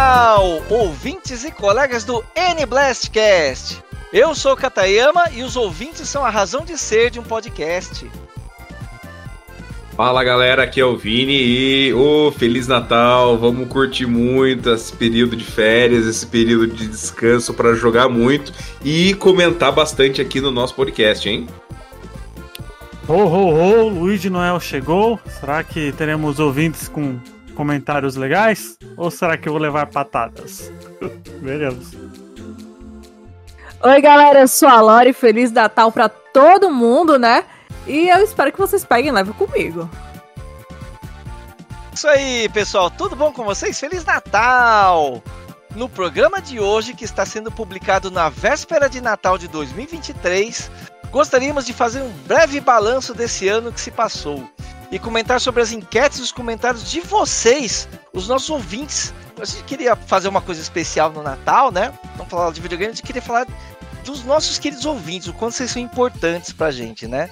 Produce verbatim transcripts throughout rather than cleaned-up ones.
Natal, ouvintes e colegas do N-Blastcast. Eu sou o Katayama e os ouvintes são a razão de ser de um podcast. Fala galera, aqui é o Vini e oh, Feliz Natal, vamos curtir muito esse período de férias, esse período de descanso para jogar muito e comentar bastante aqui no nosso podcast, hein? Ho, ho, ho, Luigi Noel chegou, será que teremos ouvintes com comentários legais? Ou será que eu vou levar patadas? Veremos. Oi galera, eu sou a Lori, Feliz Natal pra todo mundo, né? E eu espero que vocês peguem leve comigo. Isso aí, pessoal, tudo bom com vocês? Feliz Natal! No programa de hoje, que está sendo publicado na véspera de Natal de dois mil e vinte e três, gostaríamos de fazer um breve balanço desse ano que se passou e comentar sobre as enquetes e os comentários de vocês, os nossos ouvintes. A gente queria fazer uma coisa especial no Natal, né? Não falar de videogame, a gente queria falar dos nossos queridos ouvintes, o quanto vocês são importantes pra gente, né?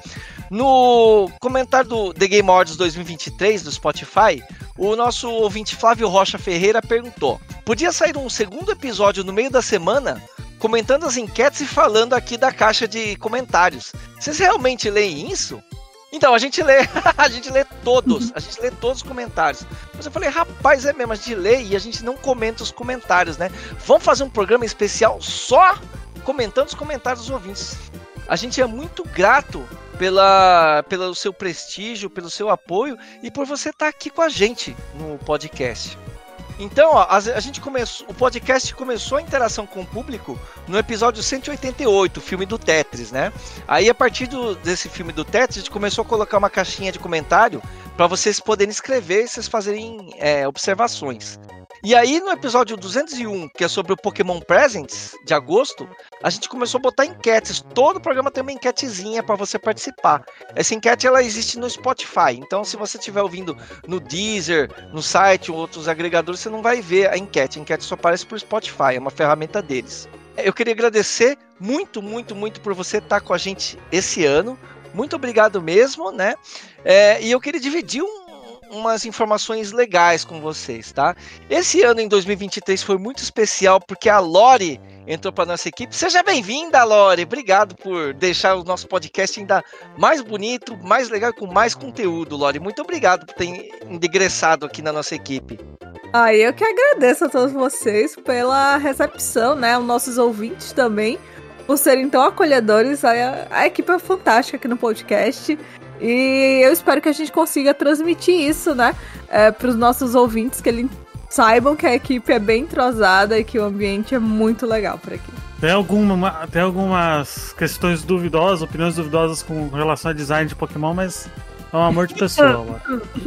No comentário do The Game Awards dois mil e vinte e três do Spotify, o nosso ouvinte Flávio Rocha Ferreira perguntou: podia sair um segundo episódio no meio da semana comentando as enquetes e falando aqui da caixa de comentários? Vocês realmente leem isso? Então, a gente lê, a gente lê todos, a gente lê todos os comentários. Mas eu falei, rapaz, é mesmo, a gente lê e a gente não comenta os comentários, né? Vamos fazer um programa especial só comentando os comentários dos ouvintes. A gente é muito grato pela, pelo seu prestígio, pelo seu apoio e por você estar aqui com a gente no podcast. Então, ó, a, a gente começou, o podcast começou a interação com o público no episódio cento e oitenta e oito, o filme do Tetris, né? Aí, a partir do, desse filme do Tetris, a gente começou a colocar uma caixinha de comentário para vocês poderem escrever e vocês fazerem é, observações. E aí, no episódio duzentos e um, que é sobre o Pokémon Presents, de agosto, a gente começou a botar enquetes. Todo o programa tem uma enquetezinha para você participar. Essa enquete, ela existe no Spotify. Então, se você estiver ouvindo no Deezer, no site ou outros agregadores, você não vai ver a enquete. A enquete só aparece por Spotify, é uma ferramenta deles. Eu queria agradecer muito, muito, muito por você estar com a gente esse ano. Muito obrigado mesmo, né? É, e eu queria dividir um umas informações legais com vocês, tá? Esse ano, em dois mil e vinte e três, foi muito especial porque a Lori entrou para nossa equipe. Seja bem-vinda, Lori! Obrigado por deixar o nosso podcast ainda mais bonito, mais legal e com mais conteúdo, Lori. Muito obrigado por ter ingressado aqui na nossa equipe. Ah, eu que agradeço a todos vocês pela recepção, né? Os nossos ouvintes também, por serem tão acolhedores. A, a equipe é fantástica aqui no podcast. E eu espero que a gente consiga transmitir isso, né, é, para os nossos ouvintes, que eles saibam que a equipe é bem entrosada e que o ambiente é muito legal por aqui. Tem, alguma, tem algumas questões duvidosas, opiniões duvidosas com relação a design de Pokémon, mas é um amor de pessoa.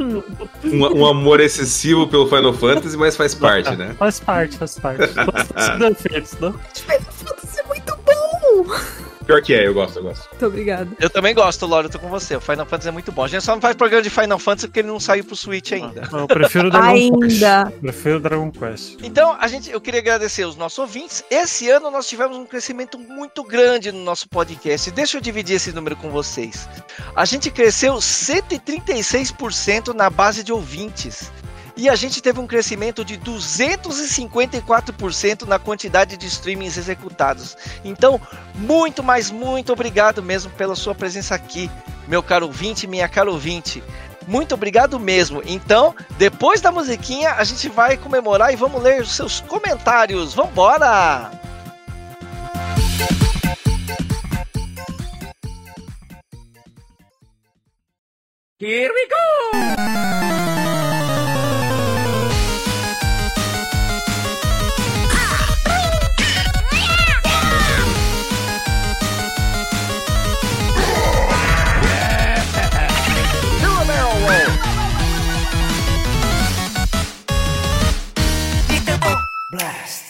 um, um amor excessivo pelo Final Fantasy, mas faz parte, né? Faz parte, faz parte. Todos defeitos, não? Final Fantasy é muito bom! Pior que é, eu gosto, eu gosto. Muito obrigado. Eu também gosto, Lore, eu tô com você. O Final Fantasy é muito bom. A gente só não faz programa de Final Fantasy porque ele não saiu pro Switch ainda. Eu prefiro Dragon ainda. Quest. Prefiro Dragon Quest. Então, a gente, eu queria agradecer os nossos ouvintes. Esse ano nós tivemos um crescimento muito grande no nosso podcast. Deixa eu dividir esse número com vocês. A gente cresceu cento e trinta e seis por cento na base de ouvintes. E a gente teve um crescimento de duzentos e cinquenta e quatro por cento na quantidade de streamings executados. Então, muito, mas muito obrigado mesmo pela sua presença aqui, meu caro ouvinte, minha cara ouvinte. Muito obrigado mesmo. Então, depois da musiquinha, a gente vai comemorar e vamos ler os seus comentários. Vambora! Here we go! Blast.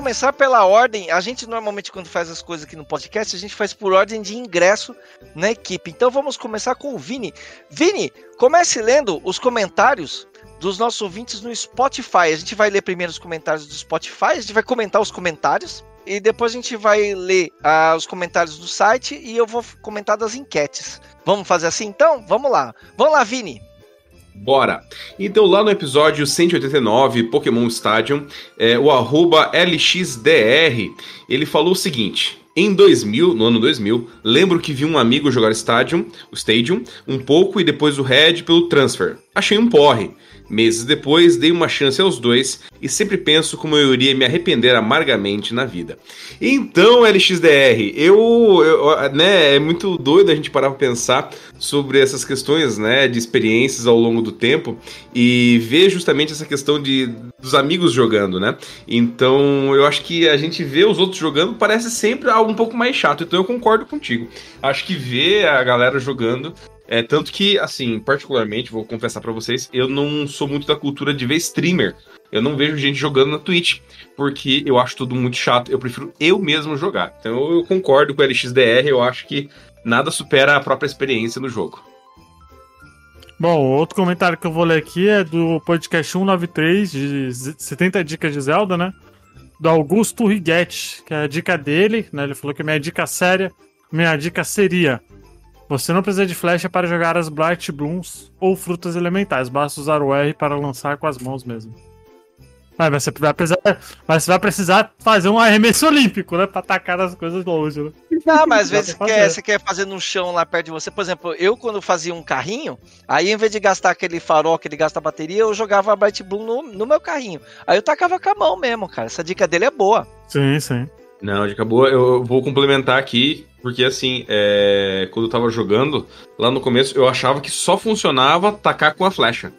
começar pela ordem. A gente normalmente, quando faz as coisas aqui no podcast, a gente faz por ordem de ingresso na equipe. Então vamos começar com o Vini. Vini, comece lendo os comentários dos nossos ouvintes no Spotify. A gente vai ler primeiro os comentários do Spotify, a gente vai comentar os comentários, e depois a gente vai ler uh, os comentários do site, e eu vou comentar das enquetes. Vamos fazer assim então? Vamos lá. Vamos lá, Vini. Bora! Então, lá no episódio cento e oitenta e nove, Pokémon Stadium, é, o arroba L X D R, ele falou o seguinte: em dois mil, no ano dois mil, lembro que vi um amigo jogar Stadium, o Stadium, um pouco e depois o Red pelo Transfer. Achei um porre. Meses depois, dei uma chance aos dois e sempre penso como eu iria me arrepender amargamente na vida. Então, L X D R, eu, eu né, é muito doido a gente parar pra pensar sobre essas questões, né, de experiências ao longo do tempo e ver justamente essa questão de, dos amigos jogando, né? Então, eu acho que a gente vê os outros jogando parece sempre algo um pouco mais chato, então eu concordo contigo. Acho que ver a galera jogando... É, tanto que, assim, particularmente, vou confessar pra vocês, eu não sou muito da cultura de ver streamer. Eu não vejo gente jogando na Twitch, porque eu acho tudo muito chato. Eu prefiro eu mesmo jogar. Então eu concordo com o L X D R, eu acho que nada supera a própria experiência no jogo. Bom, outro comentário que eu vou ler aqui é do podcast cento e noventa e três, de setenta dicas de Zelda, né? Do Augusto Righetti, que é a dica dele, né? Ele falou que minha dica séria, minha dica seria... Você não precisa de flecha para jogar as Bright Blooms ou frutas elementais. Basta usar o R para lançar com as mãos mesmo. Ah, mas, você vai precisar, mas você vai precisar fazer um arremesso olímpico, né? Para atacar as coisas longe, né? Não, mas às vezes você quer, você quer fazer no chão lá perto de você. Por exemplo, eu quando fazia um carrinho, aí em vez de gastar aquele farol que ele gasta bateria, eu jogava a Bright Bloom no, no meu carrinho. Aí eu tacava com a mão mesmo, cara. Essa dica dele é boa. Sim, sim. Não, dica boa. Eu vou complementar aqui. Porque assim, é... quando eu tava jogando, lá no começo, eu achava que só funcionava tacar com a flecha.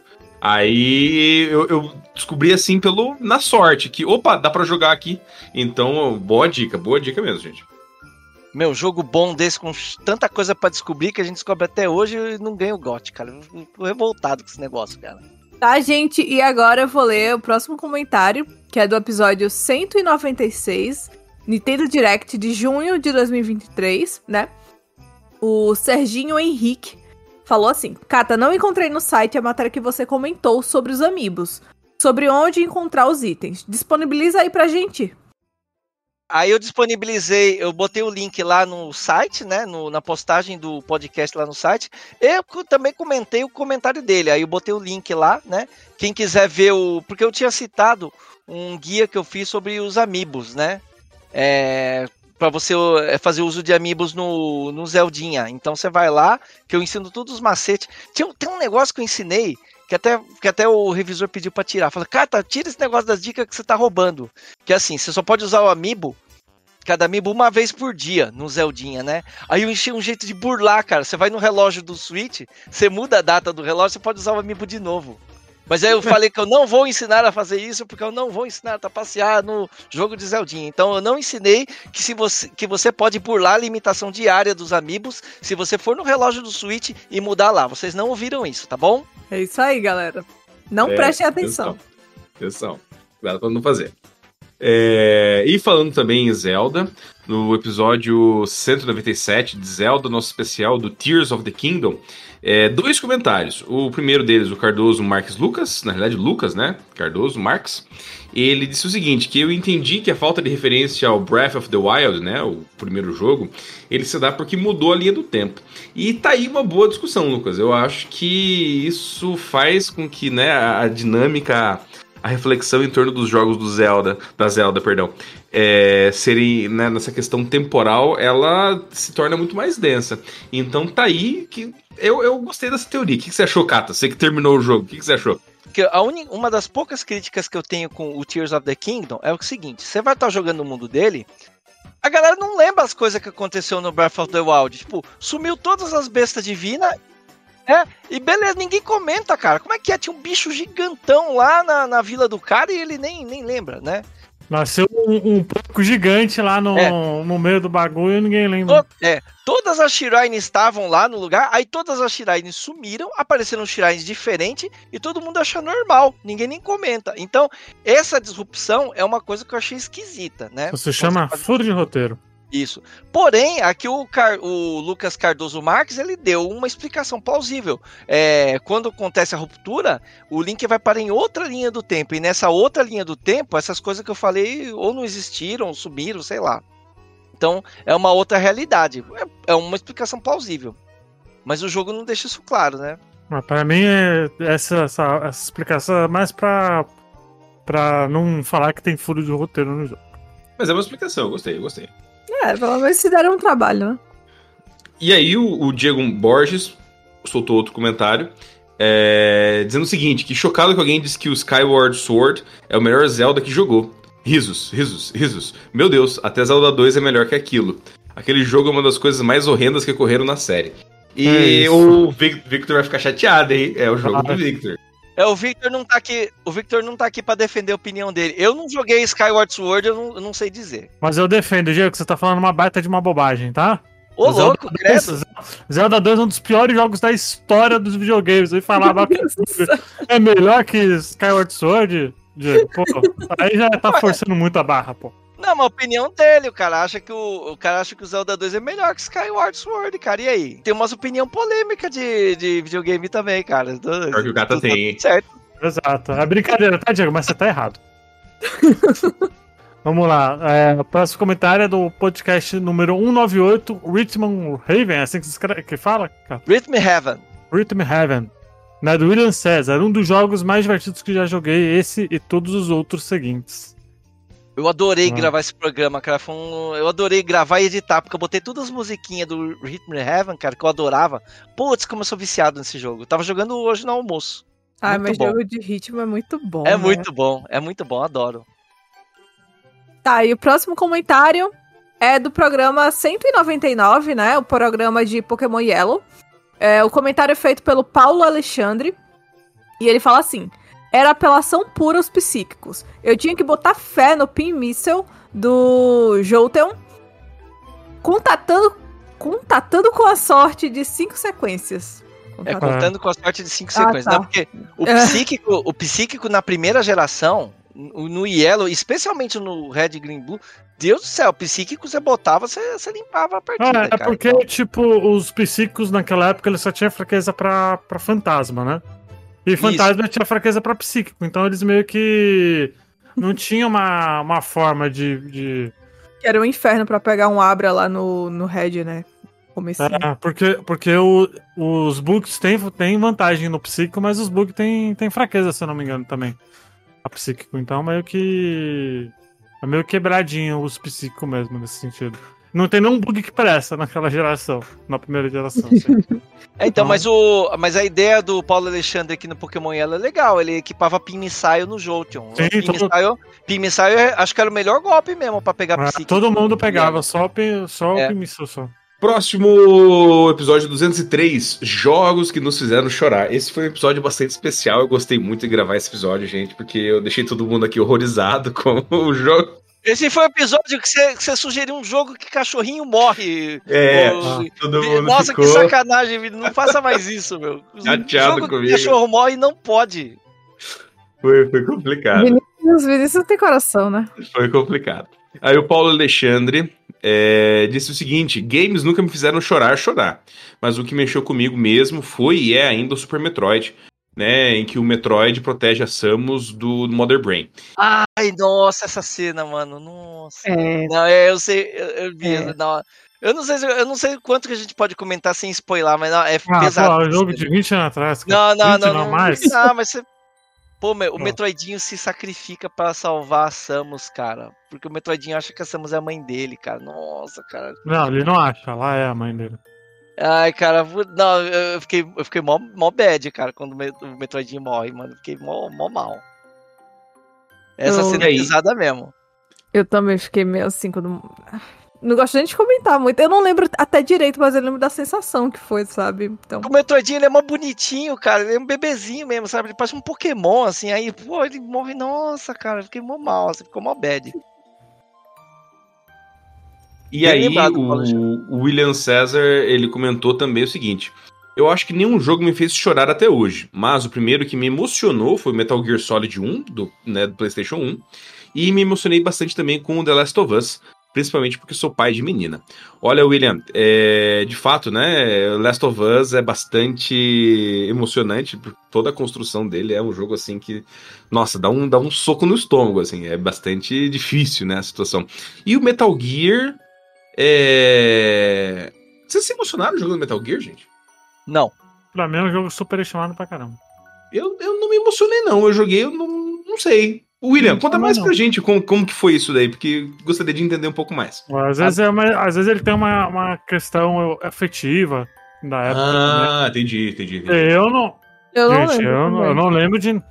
Aí eu, eu descobri assim, pelo na sorte, que opa, dá pra jogar aqui. Então, boa dica, boa dica mesmo, gente. Meu, jogo bom desse, com tanta coisa pra descobrir, que a gente descobre até hoje e não ganha o G O T, cara. Eu tô revoltado com esse negócio, cara. Tá, gente, e agora eu vou ler o próximo comentário, que é do episódio cento e noventa e seis... Nintendo Direct de junho de dois mil e vinte e três, né? O Serginho Henrique falou assim: Cata, não encontrei no site a matéria que você comentou sobre os amiibos, sobre onde encontrar os itens. Disponibiliza aí pra gente. Aí eu disponibilizei, eu botei o link lá no site, né? No, na postagem do podcast lá no site. Eu também comentei o comentário dele. Aí eu botei o link lá, né? Quem quiser ver o... Porque eu tinha citado um guia que eu fiz sobre os amiibos, né? É, para você fazer uso de amiibos no, no Zeldinha. Então você vai lá, que eu ensino todos os macetes. Tem, tem um negócio que eu ensinei, que até, que até o revisor pediu para tirar. Fala, Cata, tira esse negócio das dicas que você tá roubando. Que é assim, você só pode usar o amiibo, cada amiibo uma vez por dia no Zeldinha, né? Aí eu enchi um jeito de burlar, cara. Você vai no relógio do Switch, você muda a data do relógio, você pode usar o amiibo de novo. Mas aí eu falei que eu não vou ensinar a fazer isso, porque eu não vou ensinar a trapacear no jogo de Zeldinha. Então eu não ensinei que, se você, que você pode burlar a limitação diária dos amiibos se você for no relógio do Switch e mudar lá. Vocês não ouviram isso, tá bom? É isso aí, galera. Não é, prestem atenção. Atenção. Cuidado pra não fazer. É, e falando também em Zelda, no episódio cento e noventa e sete de Zelda, nosso especial do Tears of the Kingdom, é, dois comentários. O primeiro deles, o Cardoso Marques Lucas, na realidade Lucas, né? Cardoso Marques. Ele disse o seguinte, que eu entendi que a falta de referência ao Breath of the Wild, né, o primeiro jogo, ele se dá porque mudou a linha do tempo. E tá aí uma boa discussão, Lucas. Eu acho que isso faz com que, né, a dinâmica... a reflexão em torno dos jogos do Zelda, da Zelda, perdão, é, serem, né, nessa questão temporal, ela se torna muito mais densa. Então tá aí que eu, eu gostei dessa teoria. O que, que você achou, Cata? Você que terminou o jogo, o que, que você achou? Que a uni, uma das poucas críticas que eu tenho com o Tears of the Kingdom é o seguinte, você vai estar jogando no mundo dele, a galera não lembra as coisas que aconteceu no Breath of the Wild, tipo, sumiu todas as bestas divinas. É, e beleza, ninguém comenta, cara. Como é que é? Tinha um bicho gigantão lá na, na vila do cara e ele nem, nem lembra, né? Nasceu um, um porco gigante lá no, É. no meio do bagulho e ninguém lembra. To- é, todas as Shrines estavam lá no lugar, aí todas as Shrines sumiram, apareceram Shrines diferentes e todo mundo acha normal, ninguém nem comenta. Então, essa disrupção é uma coisa que eu achei esquisita, né? Isso se chama Você- furo de roteiro. Isso. Porém, aqui o, Car- o Lucas Cardoso Marques, ele deu uma explicação plausível. É, quando acontece a ruptura, o Link vai parar em outra linha do tempo. E nessa outra linha do tempo, essas coisas que eu falei ou não existiram, ou sumiram, sei lá. Então, é uma outra realidade. É, é uma explicação plausível. Mas o jogo não deixa isso claro, né? Mas pra mim, é essa, essa, essa explicação é mais pra, pra não falar que tem furo de roteiro no jogo. Mas é uma explicação, eu gostei, eu gostei. É, pelo menos se deram um trabalho, né? E aí o, o Diego Borges soltou outro comentário, é, dizendo o seguinte, que chocado que alguém disse que o Skyward Sword é o melhor Zelda que jogou. Risos, risos, risos. Meu Deus, até Zelda dois é melhor que aquilo. Aquele jogo é uma das coisas mais horrendas que ocorreram na série. É E isso. o Vic- Victor vai ficar chateado, hein? É o jogo Ah, do Victor. É, o Victor não tá aqui, o Victor não tá aqui para defender a opinião dele. Eu não joguei Skyward Sword, eu não, eu não sei dizer. Mas eu defendo, Diego, que você tá falando uma baita de uma bobagem, tá? Ô, Zelda louco, dois, credo. Zelda dois é um dos piores jogos da história dos videogames. E falava que é melhor que Skyward Sword, Diego, pô, aí já tá forçando muito a barra, pô. Não, mas a opinião dele, o cara acha que o, o cara acha que o Zelda dois é melhor que Skyward Sword, cara. E aí? Tem umas opinião polêmica de, de videogame também, cara. Pior que o Gata tem, hein? Certo. Exato. É brincadeira, tá, Diego? Mas você tá errado. Vamos lá. É, o próximo comentário é do podcast número cento e noventa e oito, Richmond Haven, é assim que se escreve, que fala? cara? Rhythm Heaven. Rhythm Heaven. Né, do William César, um dos jogos mais divertidos que já joguei, esse e todos os outros seguintes. Eu adorei Ah. gravar esse programa, cara. Foi um... Eu adorei gravar e editar, porque eu botei todas as musiquinhas do Rhythm Heaven, cara, que eu adorava. Putz, como eu sou viciado nesse jogo. Eu tava jogando hoje no almoço. Ah, Muito mas bom. jogo de ritmo é muito bom. É né? muito bom, é muito bom, adoro. Tá, e o próximo comentário é do programa cento e noventa e nove, né? O programa de Pokémon Yellow. É, o comentário é feito pelo Paulo Alexandre. E ele fala assim: era apelação pura aos psíquicos. Eu tinha que botar fé no Pin Missile do Jolteon, contatando, contatando com a sorte de cinco sequências. É Contatando- contando com a sorte de cinco Ah, sequências. tá. Não, porque o É. psíquico, o psíquico na primeira geração, no no Yellow, especialmente no Red, Green, Blue, Deus do céu, o psíquico você botava, você, você limpava a partida, Ah, é cara. porque, Então, tipo, os psíquicos naquela época eles só tinham fraqueza pra, pra fantasma, né? E fantasma tinha fraqueza pra psíquico, então eles meio que não tinham uma, uma forma de. de... Que era um inferno pra pegar um Abra lá no, no Red, né? Comecinho. É, porque, porque o- os bugs têm, têm vantagem no psíquico, mas os bugs têm, têm fraqueza, se eu não me engano, também. A psíquico, então meio que. É meio quebradinho os psíquicos mesmo, nesse sentido. Não tem nenhum bug que presta naquela geração, na primeira geração. Assim. é, então mas, o, mas a ideia do Paulo Alexandre aqui no Pokémon Yellow é legal, ele equipava Pin Missile no Jolteon. Sim, Pin, todo- Missile, Pin Missile, é- acho que era o melhor golpe mesmo pra pegar Ah, psíquico. todo mundo pegava, só, o pi- só É. o Pimissel só. Próximo episódio duzentos e três, jogos que nos fizeram chorar. Esse foi um episódio bastante especial, eu gostei muito de gravar esse episódio, gente, porque eu deixei todo mundo aqui horrorizado com o jogo. Esse foi o episódio que você, que você sugeriu um jogo que cachorrinho morre. É, Ô, todo mundo Nossa, ficou que sacanagem, Vini. Não faça mais isso, meu. chateado jogo comigo. que cachorro morre não pode. Foi, foi complicado. Vinícius, Vinícius tem coração, né? Foi complicado. Aí o Paulo Alexandre é, disse o seguinte: games nunca me fizeram chorar, chorar. Mas o que mexeu comigo mesmo foi e é ainda o Super Metroid, né? Em que o Metroid protege a Samus do Mother Brain. Ai, nossa, essa cena, mano. Nossa. É. Não, é, eu sei, eu, eu vi. É. Não, eu não sei, se- eu não sei quanto que a gente pode comentar sem spoiler, mas não, é Ah, pesado. pô, é um jogo de vinte anos atrás. Não, cara. não, vinte não, não, não, mais. não, mas você. Pô, meu, o Pô. Metroidinho se sacrifica pra salvar a Samus, cara. Porque o Metroidinho acha que a Samus é a mãe dele, cara. Nossa, cara. Não, ele não acha, lá é a mãe dele. Ai, cara, vu- não, eu fiquei, eu fiquei mó, mó bad, cara, quando o Me- o Metroidinho morre, mano. Eu fiquei mó, mó mal. Essa Eu- cena E é aí? pesada mesmo. Eu também fiquei meio assim quando. não gosto nem de comentar muito. Eu não lembro até direito, mas eu lembro da sensação que foi, sabe? Então... O Metroidinho, ele é mó bonitinho, cara. Ele é um bebezinho mesmo, sabe? Ele parece um Pokémon, assim. Aí, pô, ele morre. Nossa, cara, eu fiquei mó mal, assim, ficou mó bad. E aí, o, o William César, ele comentou também o seguinte: eu acho que nenhum jogo me fez chorar até hoje, mas o primeiro que me emocionou foi o Metal Gear Solid um, do, né, do PlayStation um, e me emocionei bastante também com o The Last of Us, principalmente porque sou pai de menina. Olha, William, é, de fato, né, Last of Us é bastante emocionante, toda a construção dele é um jogo assim que, nossa, dá um, dá um soco no estômago, assim, é bastante difícil, né, a situação. E o Metal Gear... É... Vocês se emocionaram jogando Metal Gear, gente? Não. Pra mim é um jogo super estimado pra caramba. Eu, eu não me emocionei, não. Eu joguei, eu não, não sei. William, conta mais não. pra gente como, como que foi isso daí, porque gostaria de entender um pouco mais. Às vezes, é uma, às vezes ele tem uma, uma questão afetiva da época. Ah, entendi, entendi, entendi. Eu não... Eu não gente, lembro. Eu não, eu não lembro de...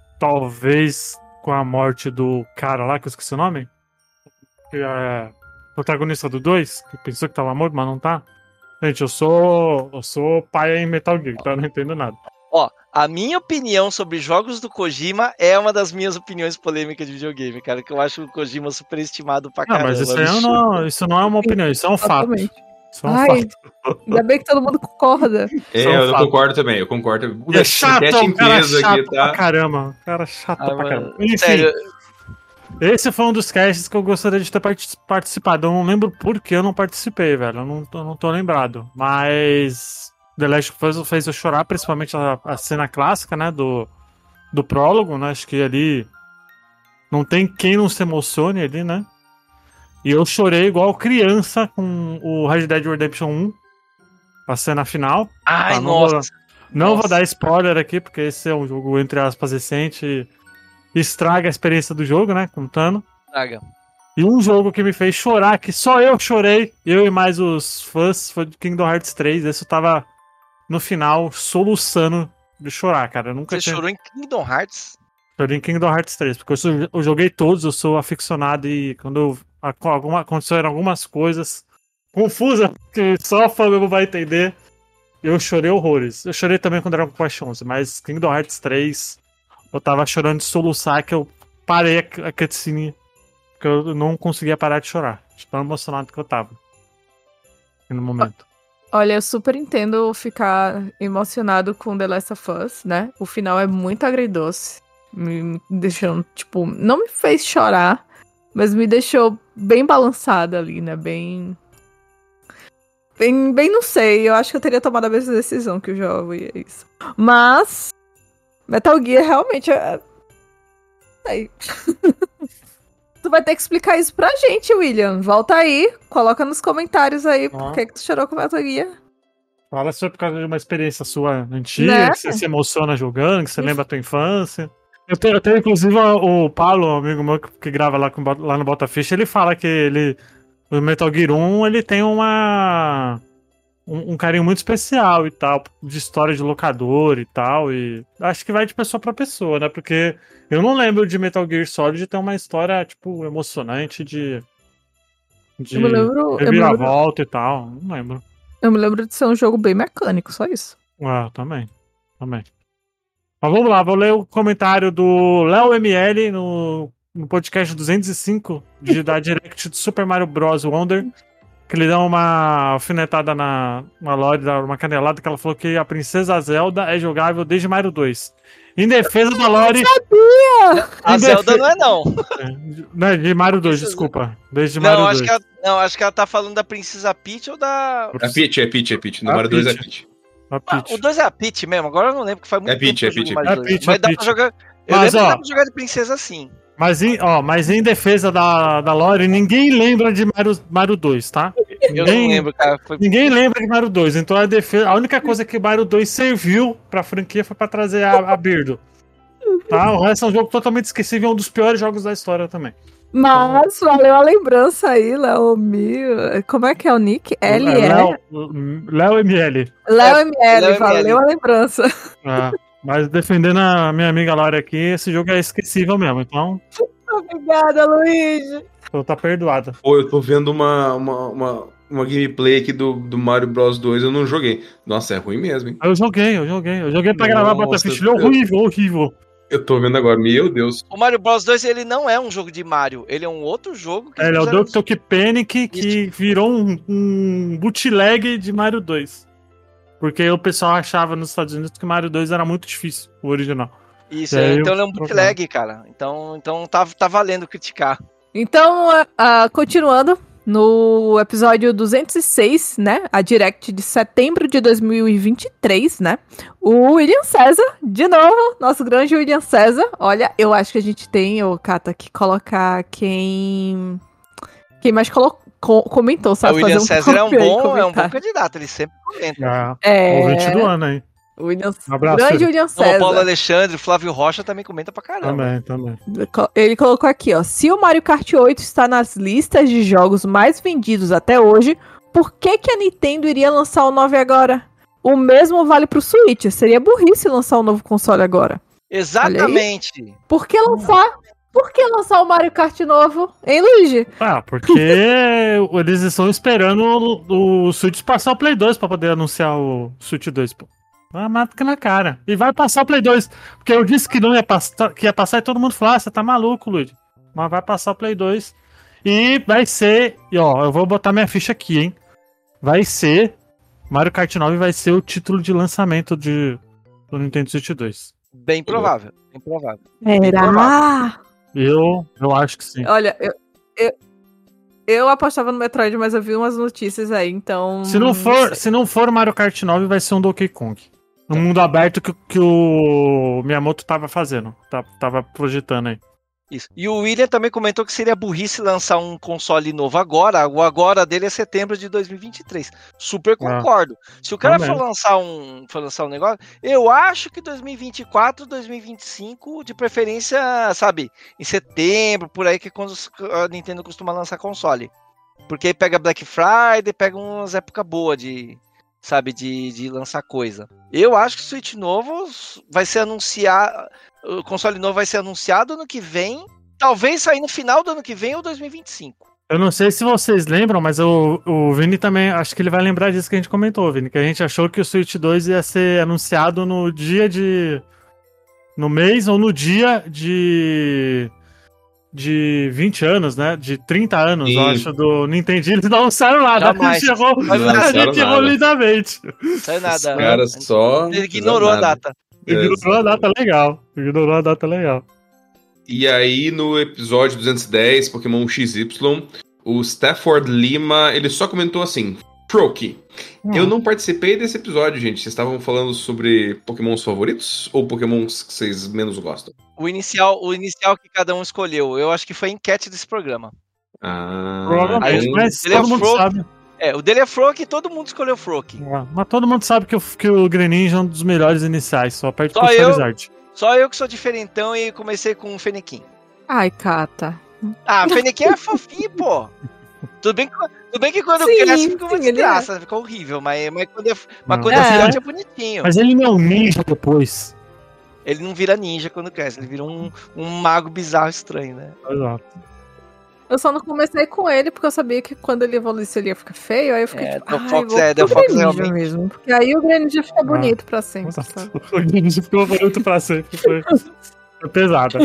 Talvez com a morte do cara lá, que eu esqueci o nome. Que é... protagonista do dois, que pensou que tava morto, mas não tá. Gente, eu sou eu sou pai em Metal Gear, então eu não entendo nada. Ó, a minha opinião sobre jogos do Kojima é uma das minhas opiniões polêmicas de videogame, cara, que eu acho o Kojima superestimado pra caramba. Não, mas isso, aí não, isso não é uma opinião, isso é um fato. Isso é um Ai, fato. Ainda bem que todo mundo concorda. É, é um eu fato. concordo também, eu concordo. E é chato, um cara chato aqui, tá? pra caramba. Cara chato ah, pra caramba. Mano, Enfim, sério... esse foi um dos casts que eu gostaria de ter participado. Eu não lembro por que eu não participei, velho. Eu não, eu não tô lembrado. Mas The Last of Us fez eu chorar, principalmente a, a cena clássica, né? Do, do prólogo, né? Acho que ali não tem quem não se emocione ali, né? E eu chorei igual criança com o Red Dead Redemption um, a cena final. Ai, tá, não nossa. Vou, não nossa. vou dar spoiler aqui, porque esse é um jogo, entre aspas, recente. Estraga a experiência do jogo, né? Contando. Estraga. E um jogo que me fez chorar, que só eu chorei, eu e mais os fãs, foi de Kingdom Hearts três. Esse eu tava no final soluçando de chorar, cara. Eu nunca Você tinha... chorou em Kingdom Hearts? Chorei em Kingdom Hearts três, porque eu, sou, eu joguei todos, eu sou aficionado e quando eu, alguma, aconteceram algumas coisas confusas, que só a fã mesmo vai entender, eu chorei horrores. Eu chorei também com Dragon Quest onze, mas Kingdom Hearts três... eu tava chorando de soluçar, que eu parei a cutscene, que eu não conseguia parar de chorar. De tão emocionado que eu tava no momento. Olha, eu super entendo ficar emocionado com The Last of Us, né? O final é muito agridoce. Me deixando, tipo, não me fez chorar, mas me deixou bem balançada ali, né? Bem... Bem, bem não sei. Eu acho que eu teria tomado a mesma decisão que o João e é isso. Mas... Metal Gear realmente é... Aí. Tu vai ter que explicar isso pra gente, William. Volta aí, coloca nos comentários aí por que, que tu chorou com Metal Gear. Fala se foi por causa de uma experiência sua antiga, né? Que você se emociona jogando, que você isso. lembra a tua infância. Eu tenho, eu tenho inclusive, o Paulo, um amigo meu que, que grava lá, com, lá no Botafish, ele fala que ele, o Metal Gear um, ele tem uma... Um, um carinho muito especial e tal, de história de locador e tal, e acho que vai de pessoa pra pessoa, né, porque eu não lembro de Metal Gear Solid ter uma história, tipo, emocionante de de reviravolta e tal, não lembro. Eu me lembro de ser um jogo bem mecânico, só isso. Ah, também, também. Mas vamos lá, vou ler o comentário do Léo M L no, no podcast duzentos e cinco de, da Direct do Super Mario Bros. Wonder, que ele dá uma alfinetada na, na Lore, dá uma canelada, que ela falou que a Princesa Zelda é jogável desde Mario dois. Em defesa da Lore... Eu sabia! A Zelda não é não. Não, é de Mario dois, desculpa. Desde não, Mario acho dois. Que ela, não, acho que ela tá falando da Princesa Peach ou da... A Peach, é Peach, é Peach. No Mario dois é Peach. A Peach. Ah, o dois é a Peach mesmo, agora eu não lembro, que faz muito é Peach, tempo é que eu Peach, jogo é Mario Peach. dois. Mas É dá Peach. pra jogar... Eu Mas, lembro ó, que dá pra jogar de princesa sim. Mas em, ó, mas em defesa da, da Lore, ninguém lembra de Mario, Mario dois, tá? Eu ninguém, não lembro, cara. Foi... Ninguém lembra de Mario dois, então a, defesa, a única coisa que Mario dois serviu pra franquia foi pra trazer a, a Birdo. Tá? O resto é um jogo totalmente esquecível, um dos piores jogos da história também. Mas valeu a lembrança aí, Léo Mi. Como é que é o nick? L E? Léo M L. Léo M L, valeu a lembrança. É, mas defendendo a minha amiga Laura aqui, esse jogo é esquecível mesmo, então... Obrigada, Luigi. Então tá perdoada. Pô, eu tô vendo uma, uma, uma, uma gameplay aqui do, do Mario Bros dois, eu não joguei. Nossa, é ruim mesmo, hein? Eu joguei, eu joguei. Eu joguei pra gravar Nossa, Battlefield. Ele é horrível, horrível. Eu tô vendo agora, meu Deus. O Mario Bros dois, ele não é um jogo de Mario, ele é um outro jogo que É, ele é o fizeram- Doctor Panic que virou um, um bootleg de Mario dois. Porque o pessoal achava nos Estados Unidos que Mario dois era muito difícil, o original. Isso, E aí então eu- ele é um bootleg, cara. Então, então tá, tá valendo criticar. Então, ah, ah, continuando, no episódio duzentos e seis, né, a Direct de setembro de dois mil e vinte e três, né, o William César, de novo, nosso grande William César, olha, eu acho que a gente tem, ô Cata, que colocar quem quem mais colo co comentou, O sabe, William fazer um César é um top aí, bom, é um bom comentar. candidato, ele sempre comenta. É, É, ouvinte do ano aí. William, Um abraço, grande William. William Não, o Paulo César. Alexandre, o Flávio Rocha também comenta pra caramba. Também, também. Ele colocou aqui, ó. Se o Mario Kart oito está nas listas de jogos mais vendidos até hoje, por que que a Nintendo iria lançar o nove agora? O mesmo vale pro Switch. Seria burrice lançar um novo console agora. Exatamente. Por que lançar? Por que lançar o Mario Kart novo? Hein, Luigi? Ah, porque eles estão esperando o, o Switch passar o Play dois pra poder anunciar o Switch dois, pô. Uma mata na cara. E vai passar o Play dois. Porque eu disse que não ia passar, que ia passar e todo mundo falou, ah, você tá maluco, Luigi. Mas vai passar o Play dois. E vai ser, e ó, eu vou botar minha ficha aqui, hein. Vai ser, Mario Kart nove vai ser o título de lançamento de, do Nintendo Switch dois. Bem provável, bem provável. Será? Eu, eu acho que sim. Olha, eu, eu, eu apostava no Metroid, mas eu vi umas notícias aí, então... Se não for, sei. se não for Mario Kart nove, vai ser um Donkey Kong. No mundo aberto que, que o Miyamoto tava fazendo. Tá- Tava projetando aí. Isso. E o William também comentou que seria burrice lançar um console novo agora. O agora dele é setembro de dois mil e vinte e três. Super concordo. Se o cara Também. for lançar um, for lançar um negócio, eu acho que dois mil e vinte e quatro, dois mil e vinte e cinco, de preferência, sabe, em setembro, por aí que é quando os- a Nintendo costuma lançar console. Porque aí pega Black Friday, pega umas épocas boas de, sabe, de, de lançar coisa. Eu acho que o Switch novo vai ser anunciado, o console novo vai ser anunciado ano que vem, talvez sair no final do ano que vem ou dois mil e vinte e cinco. Eu não sei se vocês lembram, mas o, o Vini também, acho que ele vai lembrar disso que a gente comentou, Vini. Que a gente achou que o Switch dois ia ser anunciado no dia de... No mês ou no dia de... De vinte anos, né? De trinta anos, Sim. eu acho, do Nintendo. Eles não lançaram nada. Jamais. A gente errou, Não a lançaram gente errou nada. lindamente. Sai Os nada. caras só. Ele ignorou a nada. data. Ignorou a data legal. Ignorou a data legal. E aí, no episódio duzentos e dez, Pokémon X Y, o Stafford Lima, ele só comentou assim: Froakie, eu não participei desse episódio, gente. Vocês estavam falando sobre Pokémons favoritos ou Pokémons que vocês menos gostam? O inicial, o inicial que cada um escolheu, eu acho que foi a enquete desse programa. Ah, Provavelmente, então- mas ele é todo mundo Froakie. sabe. É, o dele é Froakie e todo mundo escolheu Froakie. É, mas todo mundo sabe que o, que o Greninja é um dos melhores iniciais, só perto Só do eu? Charizard. Só eu que sou diferentão e comecei com o Fennekin. Ai, Cata. Ah, o Fennekin é fofinho, pô. Tudo bem, que, tudo bem que quando Sim, cresce fica uma sim, ele desgraça, fica horrível, mas, mas quando é, mas Não. quando é É. filhote é bonitinho. Mas ele não é um ninja depois. Ele não vira ninja quando cresce, ele vira um, um mago bizarro estranho, né? Exato. Eu só não comecei com ele porque eu sabia que quando ele evoluísse ele ia ficar feio, aí eu fiquei É, tipo, Del ai, Fox vou é- pro Del Fox Greninja realmente. mesmo. Porque aí o Greninja fica bonito pra sempre, Exato. sabe? O Greninja ficou bonito pra sempre. Foi, foi pesada.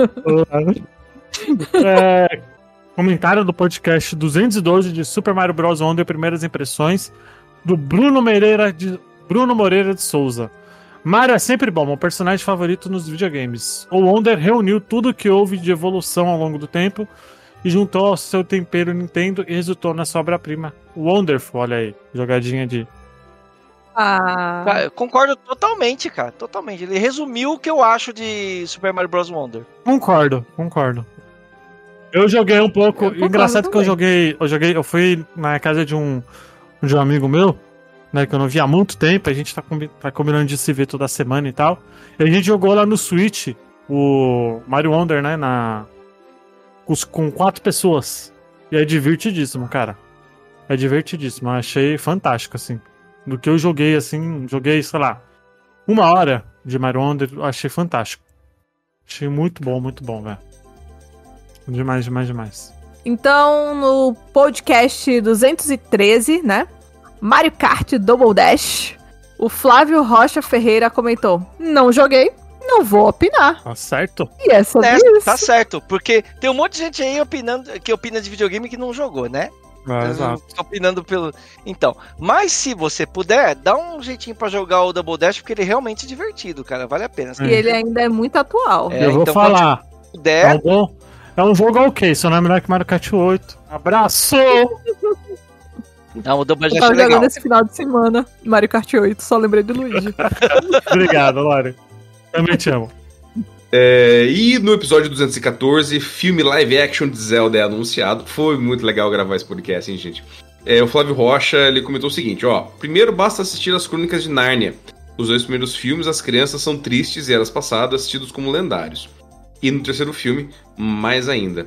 É, comentário do podcast duzentos e doze de Super Mario Bros. Wonder, primeiras impressões, do Bruno Moreira de, Bruno Moreira de Souza. Mario é sempre bom, meu personagem favorito nos videogames. O Wonder reuniu tudo que houve de evolução ao longo do tempo e juntou ao seu tempero Nintendo e resultou nessa obra-prima. Wonderful, olha aí, jogadinha de... Ah, Cara, eu concordo totalmente, cara, totalmente. Ele resumiu o que eu acho de Super Mario Bros. Wonder. Concordo, concordo. Eu joguei um pouco. Eu concordo Engraçado que eu também. joguei. Eu joguei. Eu fui na casa de um, de um amigo meu, né? Que eu não via há muito tempo. A gente tá, combi- tá combinando de se ver toda semana e tal. E a gente jogou lá no Switch o Mario Wonder, né? Na, com, os- com quatro pessoas. E é divertidíssimo, cara. É divertidíssimo. Eu achei fantástico, assim. Do que eu joguei, assim, joguei, sei lá, uma hora de Mario Wonder, eu achei fantástico. Achei muito bom, muito bom, velho. Demais, demais, demais. Então, no podcast duzentos e treze, né? Mario Kart Double Dash, o Flávio Rocha Ferreira comentou: não joguei, não vou opinar. Tá certo. E é sobre É, isso. tá certo, porque tem um monte de gente aí opinando, que opina de videogame que não jogou, né? É, exato. Opinando pelo. Então, mas se você puder, dá um jeitinho pra jogar o Double Dash, porque ele é realmente divertido, cara. Vale a pena. E ele ainda é muito atual. É, Eu vou então, falar. quando puder. É um, bom, é um jogo ok, só não é melhor que Mario Kart oito. Abraço! Não, o Double Eu Dash é tava legal. jogando esse final de semana Mario Kart oito, só lembrei do Luigi. Obrigado, Lore. Também te amo. É, e no episódio duzentos e quatorze, filme live action de Zelda é anunciado. Foi muito legal gravar esse podcast, hein, gente? É, o Flávio Rocha, ele comentou o seguinte, ó. Primeiro, basta assistir as Crônicas de Nárnia. Nos dois primeiros filmes, as crianças são tristes e eras passadas, tidos como lendários. E no terceiro filme, mais ainda.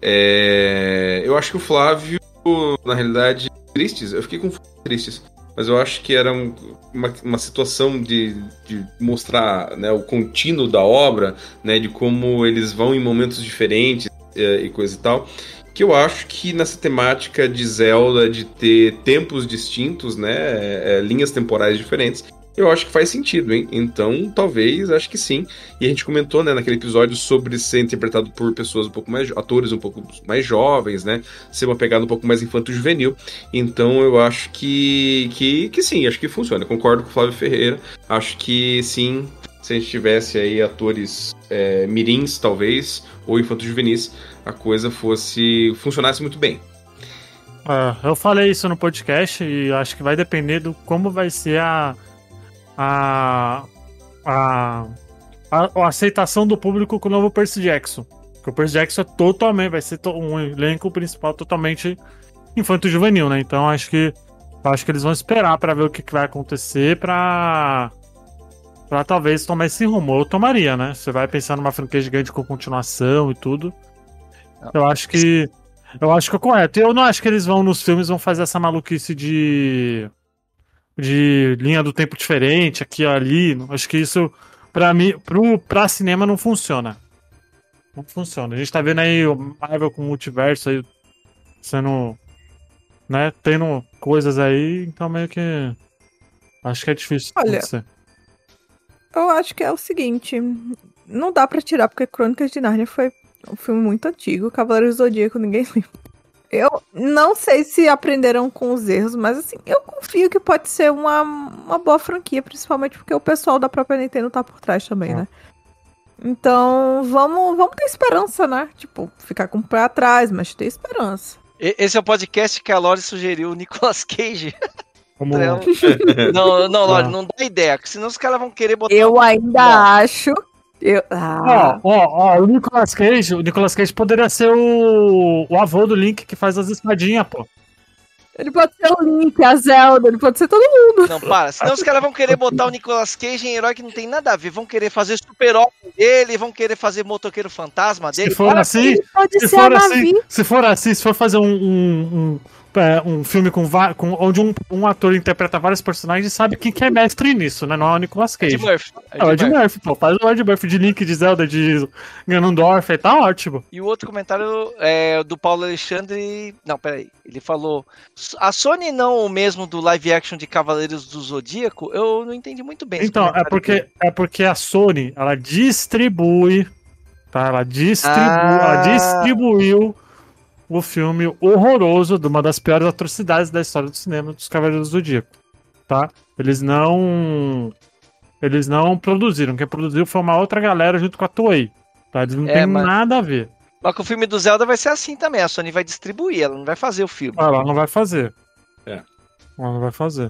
É, eu acho que o Flávio, na realidade, tristes, eu fiquei com tristes. Mas eu acho que era um, uma, uma situação de, de mostrar, né, o contínuo da obra, né, de como eles vão em momentos diferentes é, e coisa e tal, que eu acho que nessa temática de Zelda, de ter tempos distintos, né, é, é, linhas temporais diferentes, eu acho que faz sentido, hein? Então, talvez, acho que sim. E a gente comentou, né, naquele episódio sobre ser interpretado por pessoas um pouco mais... atores um pouco mais jovens, né? Ser uma pegada um pouco mais infanto-juvenil. Então, eu acho que, que, que sim, acho que funciona. Eu concordo com o Flávio Ferreira. Acho que sim, se a gente tivesse aí atores é, mirins, talvez, ou infanto-juvenis, a coisa fosse... funcionasse muito bem. É, eu falei isso no podcast e acho que vai depender do como vai ser a... A, a, a, a aceitação do público com o novo Percy Jackson. Porque o Percy Jackson é totalmente, vai ser to, um elenco principal totalmente infanto-juvenil, né? Então acho que acho que eles vão esperar pra ver o que, que vai acontecer pra, pra talvez tomar esse rumo. Eu tomaria, né? Você vai pensar numa franquia gigante com continuação e tudo. Eu acho que eu acho que é correto. Eu não acho que eles vão nos filmes vão fazer essa maluquice de de linha do tempo diferente, aqui ou ali. Acho que isso, pra mim, pro, pra cinema não funciona. Não funciona. A gente tá vendo aí o Marvel com o multiverso aí sendo, né, tendo coisas aí, então meio que acho que é difícil Olha, acontecer. Eu acho que é o seguinte, não dá pra tirar, porque Crônicas de Nárnia foi um filme muito antigo, Cavaleiros do Zodíaco ninguém lembra. Eu não sei se aprenderam com os erros, mas assim, eu confio que pode ser uma, uma boa franquia, principalmente porque o pessoal da própria Nintendo tá por trás também, Ah. né? Então, vamos, vamos ter esperança, né? Tipo, ficar com o pé atrás, mas ter esperança. E- Esse é o podcast que a Lore sugeriu, o Nicolas Cage. Como Não, não, não, Lore, não dá ideia, que senão os caras vão querer botar. Eu ainda Não. acho... Eu, ah, Ó, ó, ó, o Nicolas Cage, o Nicolas Cage poderia ser o, o avô do Link que faz as espadinhas, pô. ele pode ser o Link, a Zelda, ele pode ser todo mundo. Não, para. Senão os caras vão querer botar o Nicolas Cage em herói que não tem nada a ver. Vão querer fazer super-homem dele, vão querer fazer motoqueiro fantasma dele. Se for Para assim, Ele pode se ser for a assim, Navi. se for assim, se for fazer um, um, um, é, um filme com, va- com onde um, um ator interpreta vários personagens, sabe quem que é mestre nisso, né? Não é o Nicolas Cage. Ed Murphy. É o Ed Murphy, pô. Faz o Ed Murphy de Link, de Zelda, de Ganondorf, aí tá ótimo. E o outro comentário é do Paulo Alexandre. Não, peraí. Ele falou: a Sony não o mesmo do live action de Cavaleiros do Zodíaco? Eu não entendi muito bem. esse Então, é comentário porque, dele. é porque a Sony, ela distribui, tá? Ela, distribu Ah. ela distribuiu o filme horroroso de uma das piores atrocidades da história do cinema dos Cavaleiros do Zodíaco, tá? Eles não... Eles não produziram. Quem produziu foi uma outra galera junto com a Toei, tá? Eles não É, tem mas- nada a ver. Mas com o filme do Zelda vai ser assim também. A Sony vai distribuir, ela não vai fazer o filme. Ela não vai fazer. É. Ela não vai fazer.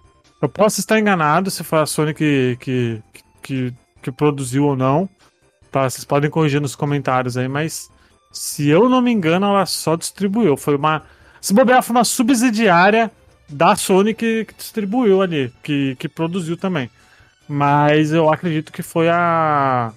Eu posso estar enganado se foi a Sony que, que, que, que produziu ou não. Tá? Vocês podem corrigir nos comentários aí, mas se eu não me engano, ela só distribuiu. Foi uma. Se bobear, foi uma subsidiária da Sony que, que distribuiu ali, que, que produziu também. Mas eu acredito que foi a.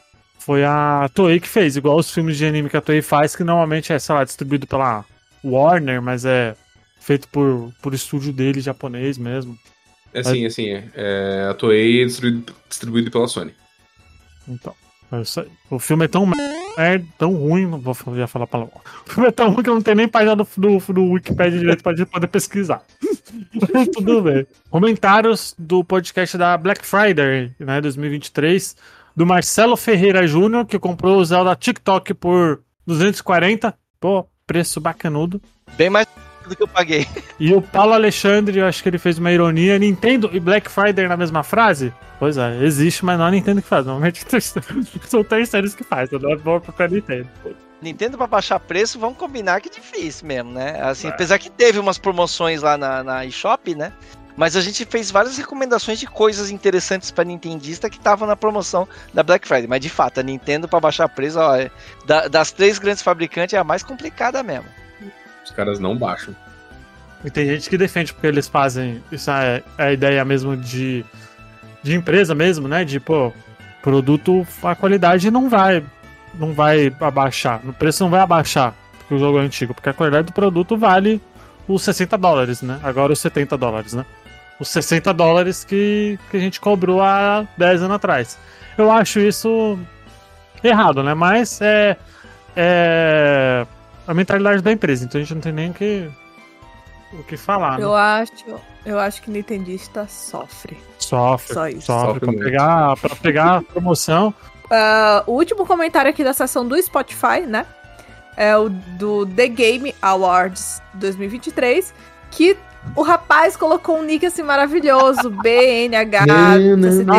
Foi a Toei que fez, igual os filmes de anime que a Toei faz, que normalmente é, sei lá, distribuído pela Warner, mas é feito por, por estúdio dele, japonês mesmo. É assim, assim, é, é, a Toei é distribuído, distribuído pela Sony. Então, é isso aí. O filme é tão merda é tão ruim, não vou já falar palavrão. O filme é tão ruim que eu não tenho nem página do, do, do Wikipedia direito pra gente poder pesquisar. Tudo bem. Comentários do podcast da Black Friday, né, dois mil e vinte e três, do Marcelo Ferreira Júnior, que comprou o Zelda TikTok por duzentos e quarenta. Pô, preço bacanudo. Bem mais do que eu paguei. E o Paulo Alexandre, eu acho que ele fez uma ironia. Nintendo e Black Friday na mesma frase? Pois é, existe, mas não é a Nintendo que faz. Normalmente são terceiros que faz. Eu não vou pra Nintendo. Nintendo pra baixar preço, vamos combinar que é difícil mesmo, né? Assim, é. Apesar que teve umas promoções lá na, na eShop, né? Mas a gente fez várias recomendações de coisas interessantes pra nintendista que estavam na promoção da Black Friday. Mas de fato, a Nintendo pra baixar preço, ó, é, da, das três grandes fabricantes, é a mais complicada mesmo. Os caras não baixam. E tem gente que defende porque eles fazem. Isso é, é a ideia mesmo de, de empresa mesmo, né? De, pô, produto, a qualidade não vai, não vai abaixar. O preço não vai abaixar porque o jogo é antigo. Porque a qualidade do produto vale os sessenta dólares, né? Agora os setenta dólares, né? Os sessenta dólares que, que a gente cobrou há dez anos atrás. Eu acho isso errado, né? Mas é. É. A mentalidade da empresa, então a gente não tem nem o que, o que falar. Eu né? acho, eu acho que nintendista sofre. Sofre. Só isso. Sofre, Sofre pra, pegar, pra pegar a promoção. Uh, o último comentário aqui da sessão do Spotify, né? É o do The Game Awards dois mil e vinte e três, que o rapaz colocou um nick assim maravilhoso, B N H sessenta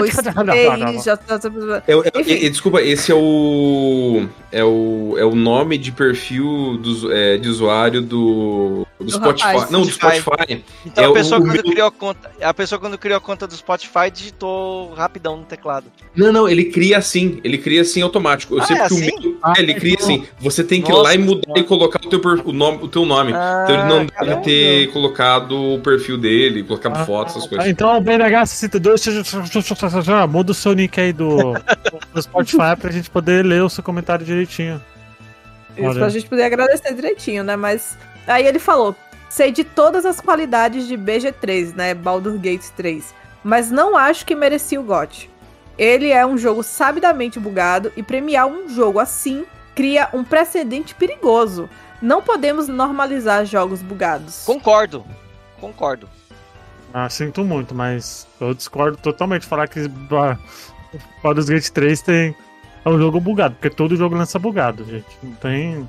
e dois. Desculpa, esse é o, é o é o nome de perfil do, é, de usuário do, do, do Spotify. Rapaz, não, do Spotify. Spotify. Então é a pessoa o, quando o criou a conta, a pessoa quando criou a conta do Spotify digitou rapidão no teclado. Não, não, ele cria assim, ele cria assim automático. Eu Ah, sei é porque assim? o meu, Ah, é, ele cria então... assim. Você tem que Nossa, ir lá e mudar nossa. e colocar o teu, o nome, o teu nome. Ah, então ele não deve caramba. ter colocado o perfil dele, colocado Ah, fotos, essas coisas. Então o B N H sessenta e dois, muda o seu nick aí do, do Spotify pra gente poder ler o seu comentário direitinho. Isso, Olha. pra gente poder agradecer direitinho, né? Mas aí ele falou: sei de todas as qualidades de B G três, né? Baldur's Gate três, mas não acho que merecia o G O T. Ele é um jogo sabidamente bugado e premiar um jogo assim cria um precedente perigoso. Não podemos normalizar jogos bugados. Concordo, concordo. Ah, sinto muito, mas eu discordo totalmente de falar que Baldur's Gate três tem, é um jogo bugado, porque todo jogo lança bugado, gente. Não tem...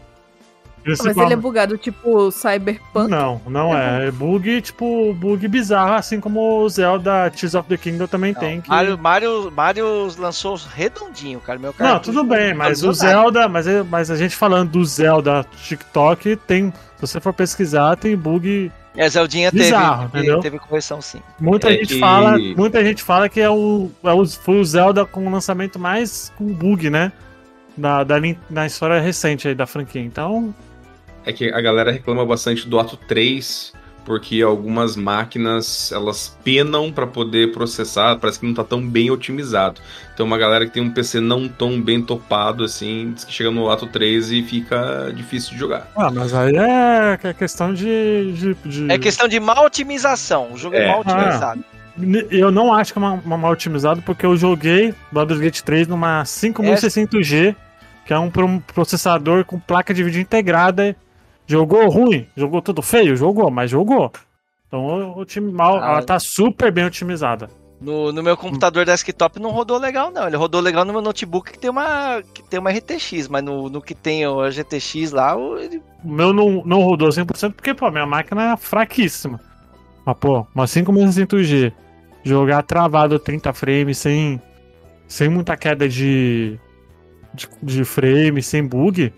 Mas ele é bugado tipo Cyberpunk? Não, não é. É bug, tipo, bug bizarro, assim como o Zelda Tears of the Kingdom também Não, tem. Que... Mario, Mario, Mario lançou redondinho, cara. Meu cara Não, tudo bem, mas o não Zelda, mas, é- mas a gente falando do Zelda TikTok, tem, se você for pesquisar, tem bug. É, Zeldinha Bizarro, teve, entendeu? teve correção sim. Muita É gente que- fala, muita gente fala que é o, é o- foi o Zelda com o lançamento mais com bug, né? Na, da, nin- na história recente aí da franquia. Então, É que a galera reclama bastante do ato três, porque algumas máquinas, elas penam pra poder processar, parece que não tá tão bem otimizado. Então uma galera que tem um P C não tão bem topado, assim, diz que chega no ato três e fica difícil de jogar. ah, mas aí é, é questão de, de, de- É questão de mal otimização. O jogo é, É. mal otimizado. Eu não acho que é uma, uma mal otimizado, porque eu joguei Baldur's Gate três numa cinco mil e seiscentos G, que é um pro- processador com placa de vídeo integrada. Jogou ruim? Jogou tudo feio? Jogou, mas jogou. Então o, o time mal, Ah. ela tá super bem otimizada. No, no meu computador desktop não rodou legal, não. Ele rodou legal no meu notebook que tem uma, que tem uma R T X, mas no, no que tem a G T X lá, o- ele... O meu não, não rodou cem por cento porque, pô, minha máquina é fraquíssima. Mas, pô, uma cinco mil e seiscentos G, jogar travado trinta frames, sem, sem muita queda de, de, de frame, sem bug,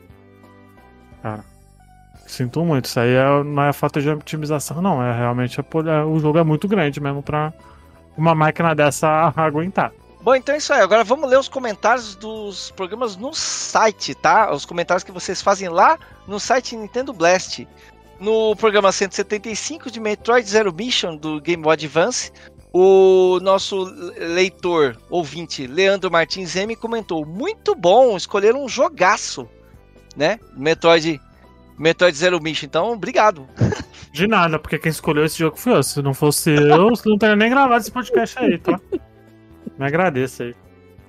cara, sinto muito. Isso aí é, não é falta de otimização, não. É realmente a, é, o jogo é muito grande mesmo pra uma máquina dessa aguentar. Bom, então é isso aí. Agora vamos ler os comentários dos programas no site, tá? Os comentários que vocês fazem lá no site Nintendo Blast. No programa cento e setenta e cinco de Metroid Zero Mission do Game Boy Advance, o nosso leitor, ouvinte, Leandro Martins M comentou: muito bom, escolheram um jogaço, né? Metroid, Metroid Zero Mission. Então, obrigado. De nada, porque quem escolheu esse jogo foi eu. Se não fosse eu, não teria nem gravado esse podcast aí, tá? Me agradeço aí.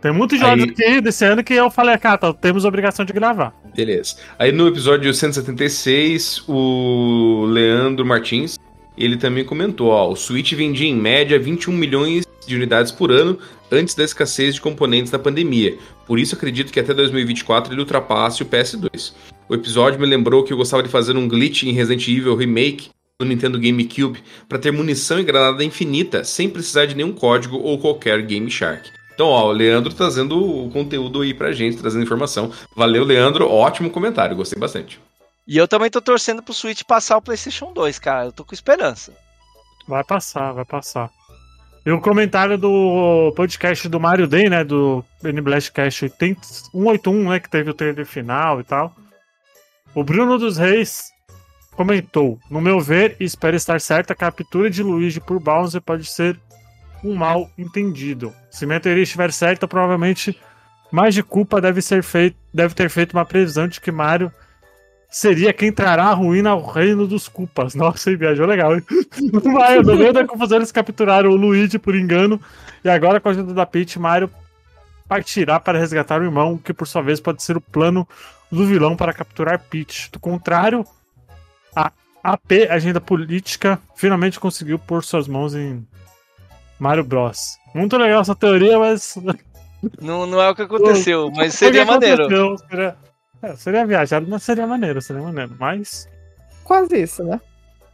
Tem muitos jogos Aí... aqui desse ano que eu falei, cara, tá, temos a obrigação de gravar. Beleza. Aí no episódio cento e setenta e seis, o Leandro Martins, ele também comentou, ó, o Switch vendia em média vinte e um milhões de unidades por ano antes da escassez de componentes da pandemia. Por isso acredito que até dois mil e vinte e quatro ele ultrapasse o P S dois. O episódio me lembrou que eu gostava de fazer um glitch em Resident Evil Remake do Nintendo GameCube para ter munição e granada infinita sem precisar de nenhum código ou qualquer Game Shark. Então, ó, o Leandro trazendo o conteúdo aí pra gente, trazendo informação. Valeu, Leandro, ótimo comentário, gostei bastante. E eu também tô torcendo pro Switch passar o PlayStation dois, cara, eu tô com esperança. Vai passar, vai passar. E o comentário do podcast do Mario Day, né, do N Blastcast cento e oitenta e um, né, que teve o trailer final e tal. O Bruno dos Reis comentou, no meu ver, e espero estar certo, a captura de Luigi por Bowser pode ser um mal entendido. Se minha teoria estiver certa, provavelmente mais de culpa deve, ser feito, deve ter feito uma previsão de que Mario seria quem trará a ruína ao reino dos culpas. Nossa, ele viajou legal, hein? Mario, no meio da confusão, eles capturaram o Luigi por engano, e agora com a ajuda da Peach, Mario partirá para resgatar o irmão, que por sua vez pode ser o plano do vilão para capturar Peach. Do contrário, a A P, agenda política, finalmente conseguiu pôr suas mãos em Mario Bros. Muito legal essa teoria, mas... Não, não é o que aconteceu, mas seria maneiro. Seria, é, seria viajado, mas seria maneiro, seria maneiro, mas... Quase isso, né?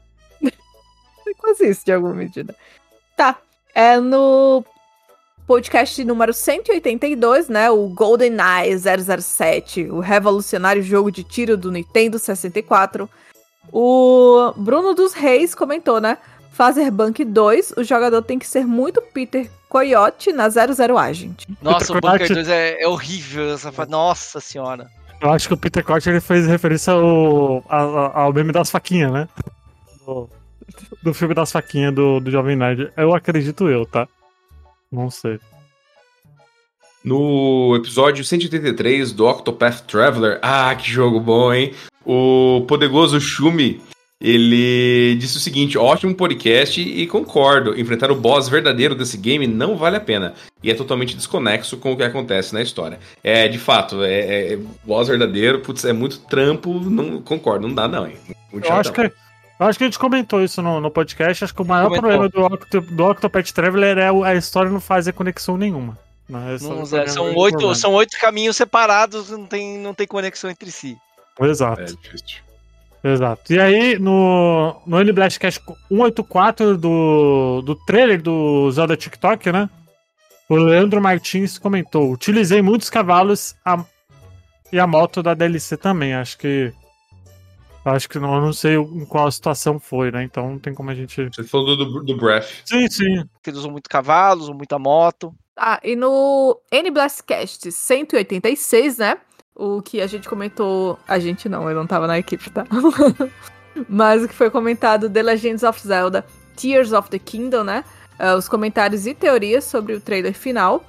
É quase isso, de alguma medida. Tá, é no podcast número cento e oitenta e dois, né, o GoldenEye zero zero sete, o revolucionário jogo de tiro do Nintendo sessenta e quatro, o Bruno dos Reis comentou, né, Phaserbank dois, o jogador tem que ser muito Peter Coyote na zero zero Agent. Nossa, Peter o Bunker Coyote... dois é, é horrível, essa fa... nossa senhora. Eu acho que o Peter Coyote ele fez referência ao, ao, ao meme das faquinhas, né? Do, do filme das faquinhas do, do Jovem Nerd. Eu acredito eu, tá? Não sei. No episódio cento e oitenta e três do Octopath Traveler, ah, que jogo bom, hein? O poderoso Shumi, ele disse o seguinte, ótimo podcast e concordo, enfrentar o boss verdadeiro desse game não vale a pena, e é totalmente desconexo com o que acontece na história. É, de fato, é, é boss verdadeiro, putz, é muito trampo, não concordo, não dá não, hein? Muito eu, acho que, eu acho que a gente comentou isso no, no podcast, acho que o maior comentou. problema do, Octo, do Octopath Traveler é a história não fazer conexão nenhuma. Não, não, é, são, oito, são oito caminhos separados, não tem, não tem conexão entre si. Exato. É difícil. Exato. E aí, no, no N Blastcast cento e oitenta e quatro do, do trailer do Zelda TikTok, né? O Leandro Martins comentou: utilizei muitos cavalos a, e a moto da D L C também. Acho que. Acho que não, eu não sei em qual situação foi, né? Então não tem como a gente. Você falou do, do Breath. Sim, sim. Eles usam muito cavalo, usam muita moto. Ah, e no N Blastcast cento e oitenta e seis, né? O que a gente comentou... A gente não, eu não tava na equipe, tá? Mas o que foi comentado The Legends of Zelda Tears of the Kingdom, né? Uh, os comentários e teorias sobre o trailer final.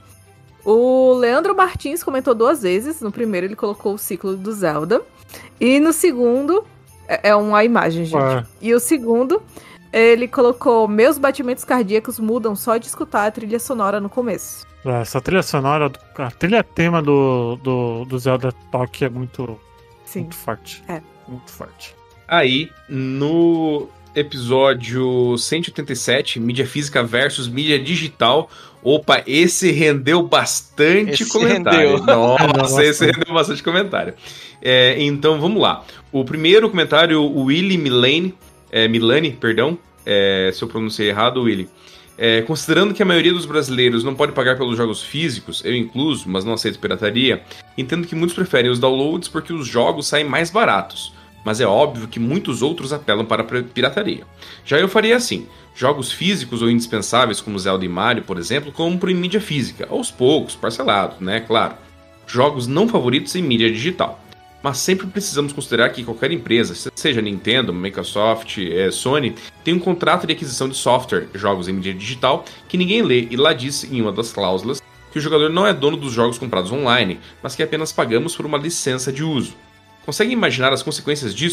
O Leandro Martins comentou duas vezes. No primeiro ele colocou o ciclo do Zelda. E no segundo... É, é uma imagem, gente. Ué. E o segundo... Ele colocou: meus batimentos cardíacos mudam só de escutar a trilha sonora no começo. Essa trilha sonora, a trilha tema do, do, do Zelda Talk é muito, Sim. muito forte. É. Muito forte. Aí, no episódio cento e oitenta e sete, mídia física versus mídia digital, opa, esse rendeu bastante esse comentário. Rendeu. Nossa, esse rendeu bastante comentário. É, então, vamos lá. O primeiro comentário, o Willy Milane, É, Milani, perdão, é, se eu pronunciei errado, Willy. É, considerando que a maioria dos brasileiros não pode pagar pelos jogos físicos, eu incluso, mas não aceito pirataria, entendo que muitos preferem os downloads porque os jogos saem mais baratos, mas é óbvio que muitos outros apelam para a pirataria. Já eu faria assim, jogos físicos ou indispensáveis como Zelda e Mario, por exemplo, compro em mídia física, aos poucos, parcelado, né, claro. Jogos não favoritos em mídia digital. Mas sempre precisamos considerar que qualquer empresa, seja Nintendo, Microsoft, é, Sony, tem um contrato de aquisição de software, jogos em mídia digital, que ninguém lê e lá diz em uma das cláusulas que o jogador não é dono dos jogos comprados online, mas que apenas pagamos por uma licença de uso. Conseguem imaginar as consequências disso?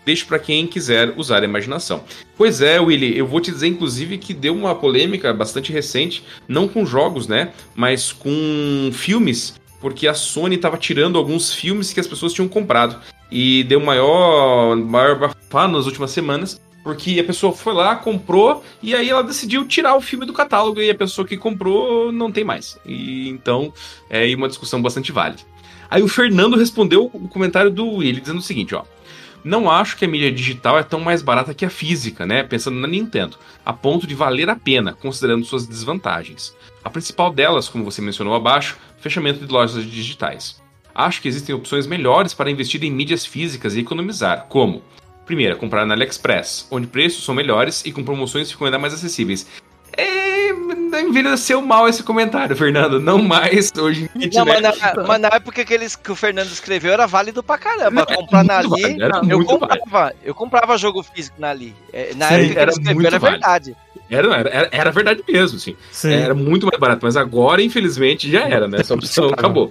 deixo para quem quiser usar a imaginação. Pois é, Willy, eu vou te dizer, inclusive, que deu uma polêmica bastante recente, não com jogos, né, mas com filmes, porque a Sony estava tirando alguns filmes que as pessoas tinham comprado, e deu maior, maior bafafá nas últimas semanas, porque a pessoa foi lá, comprou, e aí ela decidiu tirar o filme do catálogo, e a pessoa que comprou não tem mais. E então, é uma discussão bastante válida. Aí o Fernando respondeu o comentário do Willy, dizendo o seguinte, ó. Não acho que a mídia digital é tão mais barata que a física, né? Pensando na Nintendo, a ponto de valer a pena, considerando suas desvantagens. A principal delas, como você mencionou abaixo, fechamento de lojas digitais. Acho que existem opções melhores para investir em mídias físicas e economizar, como... Primeiro, comprar na AliExpress, onde preços são melhores e com promoções ficam ainda mais acessíveis. É... envelheceu mal esse comentário, Fernando. Não mais hoje em dia. Não, mas, na, mas na época que, eles, que o Fernando escreveu era válido pra caramba. Não, comprar na Ali, eu comprava, eu comprava jogo físico na Ali. Na Sim, época que era ele escreveu muito era válido. verdade. Era, era, era verdade mesmo, sim. sim. Era muito mais barato, mas agora, infelizmente, já era, né? Essa opção acabou.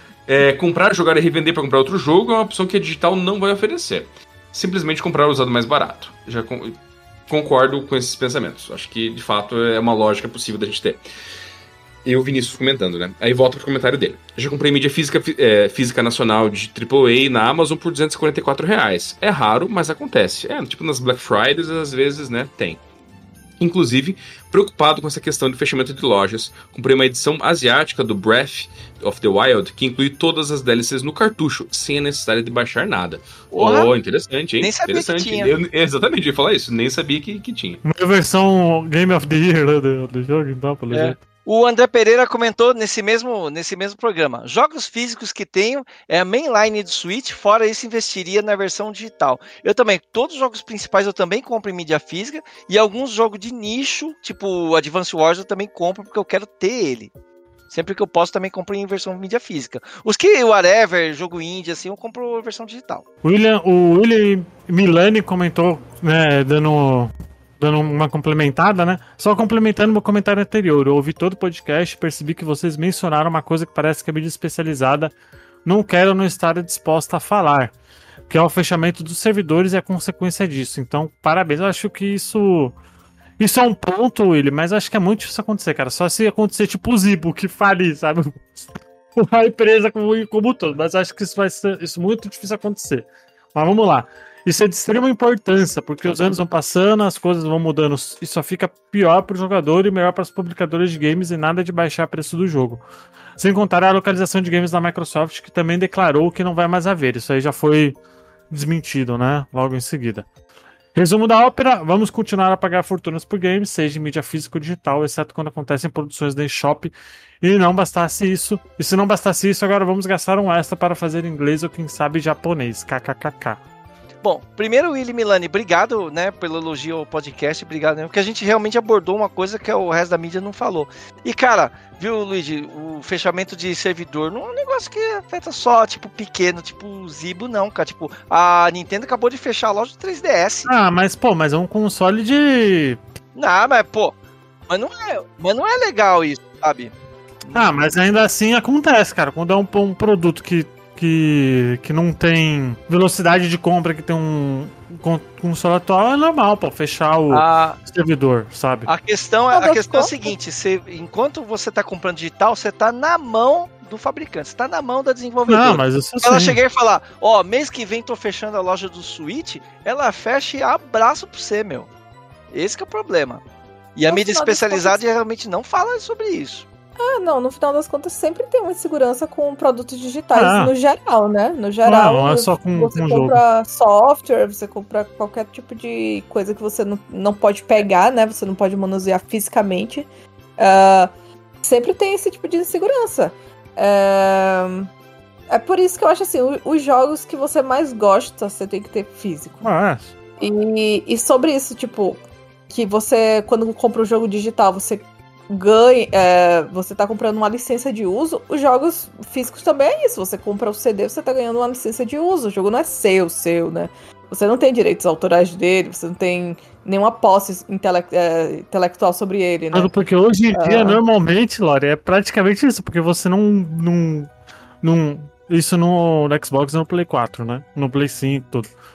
É, comprar, jogar e revender para comprar outro jogo é uma opção que a digital não vai oferecer. Simplesmente comprar o usado mais barato. Já con- concordo com esses pensamentos. Acho que, de fato, é uma lógica possível da gente ter. E o Vinícius comentando, né? Aí volta pro comentário dele. Já comprei mídia física, é, física nacional de triplo A na Amazon por duzentos e quarenta e quatro reais. É raro, mas acontece. É, tipo nas Black Fridays, às vezes, né, tem. Inclusive, preocupado com essa questão de fechamento de lojas, comprei uma edição asiática do Breath of the Wild, que inclui todas as D L Cs no cartucho, sem a necessidade de baixar nada. Porra, oh, interessante, hein? Nem sabia interessante. que tinha. Eu, exatamente, eu ia falar isso, nem sabia que, que tinha. Uma versão Game of the Year, né, do, do jogo, então, pelo É. jeito. O André Pereira comentou nesse mesmo, nesse mesmo programa. Jogos físicos que tenho é a mainline do Switch, fora isso investiria na versão digital. Eu também, todos os jogos principais eu também compro em mídia física e alguns jogos de nicho, tipo Advance Wars eu também compro porque eu quero ter ele. Sempre que eu posso também compro em versão mídia física. Os que, whatever, jogo indie, assim, eu compro versão digital. William, o William Milani comentou, né, dando... dando uma complementada, né? Só complementando meu comentário anterior. Eu ouvi todo o podcast e percebi que vocês mencionaram uma coisa que parece que a mídia especializada não quer ou não estar disposta a falar, que é o fechamento dos servidores e a consequência disso. Então, parabéns. Eu acho que isso... Isso é um ponto, Willi, mas eu acho que é muito difícil acontecer, cara. Só se acontecer tipo o Zibo, que falir, sabe? Uma empresa como, como um todo. Mas eu acho que isso vai ser isso muito difícil acontecer. Mas vamos lá. Isso é de extrema importância, porque os anos vão passando, as coisas vão mudando, e só fica pior para o jogador e melhor para as publicadoras de games e nada de baixar o preço do jogo. Sem contar a localização de games da Microsoft, que também declarou que não vai mais haver. Isso aí já foi desmentido, né? Logo em seguida. Resumo da ópera, vamos continuar a pagar fortunas por games, seja em mídia física ou digital, exceto quando acontecem produções da eShop. E não bastasse isso, e se não bastasse isso, agora vamos gastar um extra para fazer inglês ou quem sabe japonês. Kkkk. Bom, primeiro, Willy Milani, obrigado, né, pelo elogio ao podcast, obrigado, né, porque a gente realmente abordou uma coisa que o resto da mídia não falou. E, cara, viu, Luigi, o fechamento de servidor não é um negócio que afeta só, tipo, pequeno, tipo, o Zibo, não, cara. Tipo, a Nintendo acabou de fechar a loja do três D S. Ah, mas, pô, mas é um console de... Não, mas, pô, mas não é, mas não é legal isso, sabe? Ah, mas ainda assim acontece, cara, quando é um, um produto que... Que, que não tem velocidade de compra, que tem um console atual, é normal, pô, fechar o a, servidor, sabe? A questão, a questão é a seguinte, você, enquanto você tá comprando digital, você tá na mão do fabricante, você tá na mão da desenvolvedora. Não, mas isso ela chegar e falar, ó, oh, mês que vem tô fechando a loja do Switch, ela fecha e abraço pra você, meu. Esse que é o problema. E a mídia especializada contas... realmente não fala sobre isso. Ah, não, no final das contas sempre tem uma insegurança com produtos digitais ah. no geral, né? No geral, não, não é só com, você com compra jogo. software, você compra qualquer tipo de coisa que você não, não pode pegar, né? Você não pode manusear fisicamente. Uh, sempre tem esse tipo de insegurança. Uh, é por isso que eu acho assim, os jogos que você mais gosta, você tem que ter físico. Ah, é. E, e sobre isso, tipo, que você, quando compra um jogo digital, você ganha, é, você tá comprando uma licença de uso, os jogos físicos também é isso, você compra o C D, você tá ganhando uma licença de uso, o jogo não é seu, seu, né? Você não tem direitos autorais dele, você não tem nenhuma posse intele- é, intelectual sobre ele, né? Porque hoje em dia, ah. normalmente, Lore, é praticamente isso, porque você não, não, não isso no, no Xbox e no Play quatro, né? No Play cinco, tudo.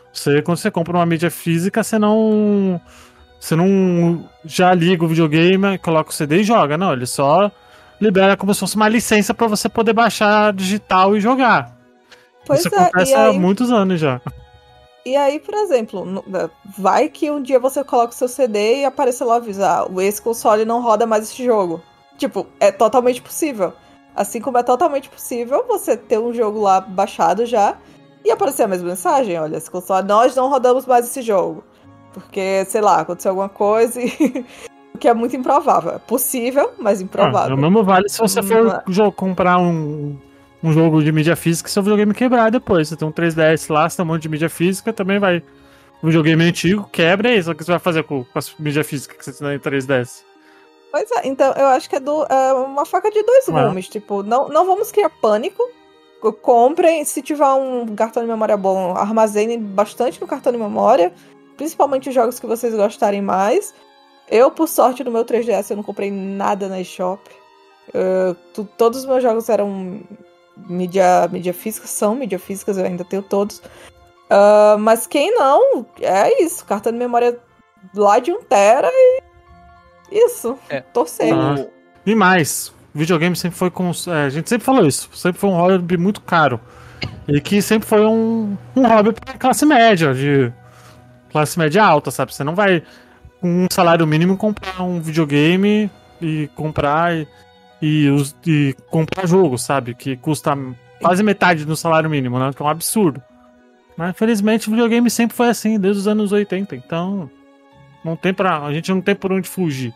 Você, quando você compra uma mídia física, você não... Você não já liga o videogame, coloca o C D e joga. Não, ele só libera como se fosse uma licença pra você poder baixar digital e jogar. Pois Isso é, acontece e aí, há muitos anos já. E aí, por exemplo, no- vai que um dia você coloca o seu C D e aparece lá avisar, esse console não roda mais esse jogo. Tipo, é totalmente possível. Assim como é totalmente possível você ter um jogo lá baixado já e aparecer a mesma mensagem, olha, esse console, nós não rodamos mais esse jogo. Porque, sei lá, aconteceu alguma coisa e... o que é muito improvável. É possível, mas Ah, improvável. o mesmo vale se você for jo- comprar um, um jogo de mídia física e seu videogame quebrar depois. Você tem um três D S lá, você tem um monte de mídia física, também vai. Um videogame antigo, quebra isso. O que você vai fazer com, com a mídia física que você tem em três D S? Pois é, então eu acho que é, do, é uma faca de dois Ah. gumes. Tipo, não, não vamos criar pânico. Comprem, se tiver um cartão de memória bom, armazenem bastante no cartão de memória. Principalmente os jogos que vocês gostarem mais. Eu, por sorte, no meu três D S eu não comprei nada na eShop. Eu, tu, todos os meus jogos eram mídia, mídia física, são mídia físicas, eu ainda tenho todos. Uh, mas quem não, é isso. Cartão de memória lá de um tera e isso. É. Torcer. Ah. E mais, videogame sempre foi com. É, a gente sempre falou isso, sempre foi um hobby muito caro. E que sempre foi um, um hobby pra classe média, de classe média alta, sabe? Você não vai com um salário mínimo comprar um videogame e comprar e, e, os- e comprar jogo, sabe? Que custa quase metade do salário mínimo, né? Que é um absurdo. Mas felizmente o videogame sempre foi assim, desde os anos oitenta. Então, não tem pra, a gente não tem por onde fugir.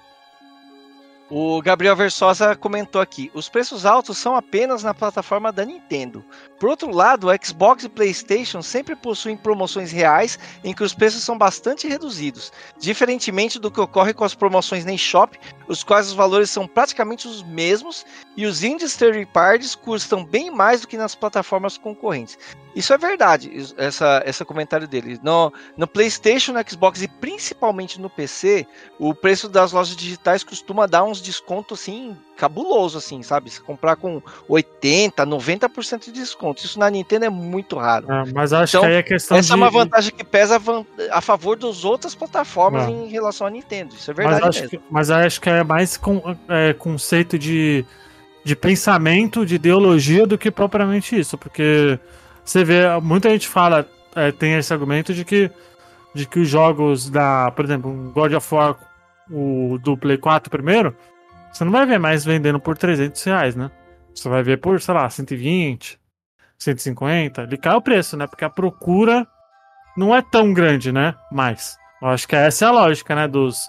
O Gabriel Versosa comentou aqui: os preços altos são apenas na plataforma da Nintendo. Por outro lado, o Xbox e PlayStation sempre possuem promoções reais em que os preços são bastante reduzidos, diferentemente do que ocorre com as promoções na eShop, os quais os valores são praticamente os mesmos e os indies third parties custam bem mais do que nas plataformas concorrentes. Isso é verdade, essa, esse comentário dele. No, no PlayStation, no Xbox e principalmente no P C, o preço das lojas digitais costuma dar uns descontos assim, cabuloso, assim, sabe? Se comprar com oitenta, noventa por cento de desconto. Isso na Nintendo é muito raro. É, mas acho Então, que aí é questão essa de. é uma vantagem que pesa a, van- a favor das outras plataformas É. em relação à Nintendo. Isso é Mas verdade acho, mesmo. que, mas acho que é mais com, é, conceito de, de pensamento, de ideologia, do que propriamente isso. Porque você vê, muita gente fala, é, tem esse argumento de que, de que os jogos da, por exemplo, um God of War, o do Play quatro primeiro, você não vai ver mais vendendo por trezentos reais, né? Você vai ver por, sei lá, cento e vinte, cento e cinquenta. Ele cai o preço, né? Porque a procura não é tão grande, né? Mas eu acho que essa é a lógica, né? Dos,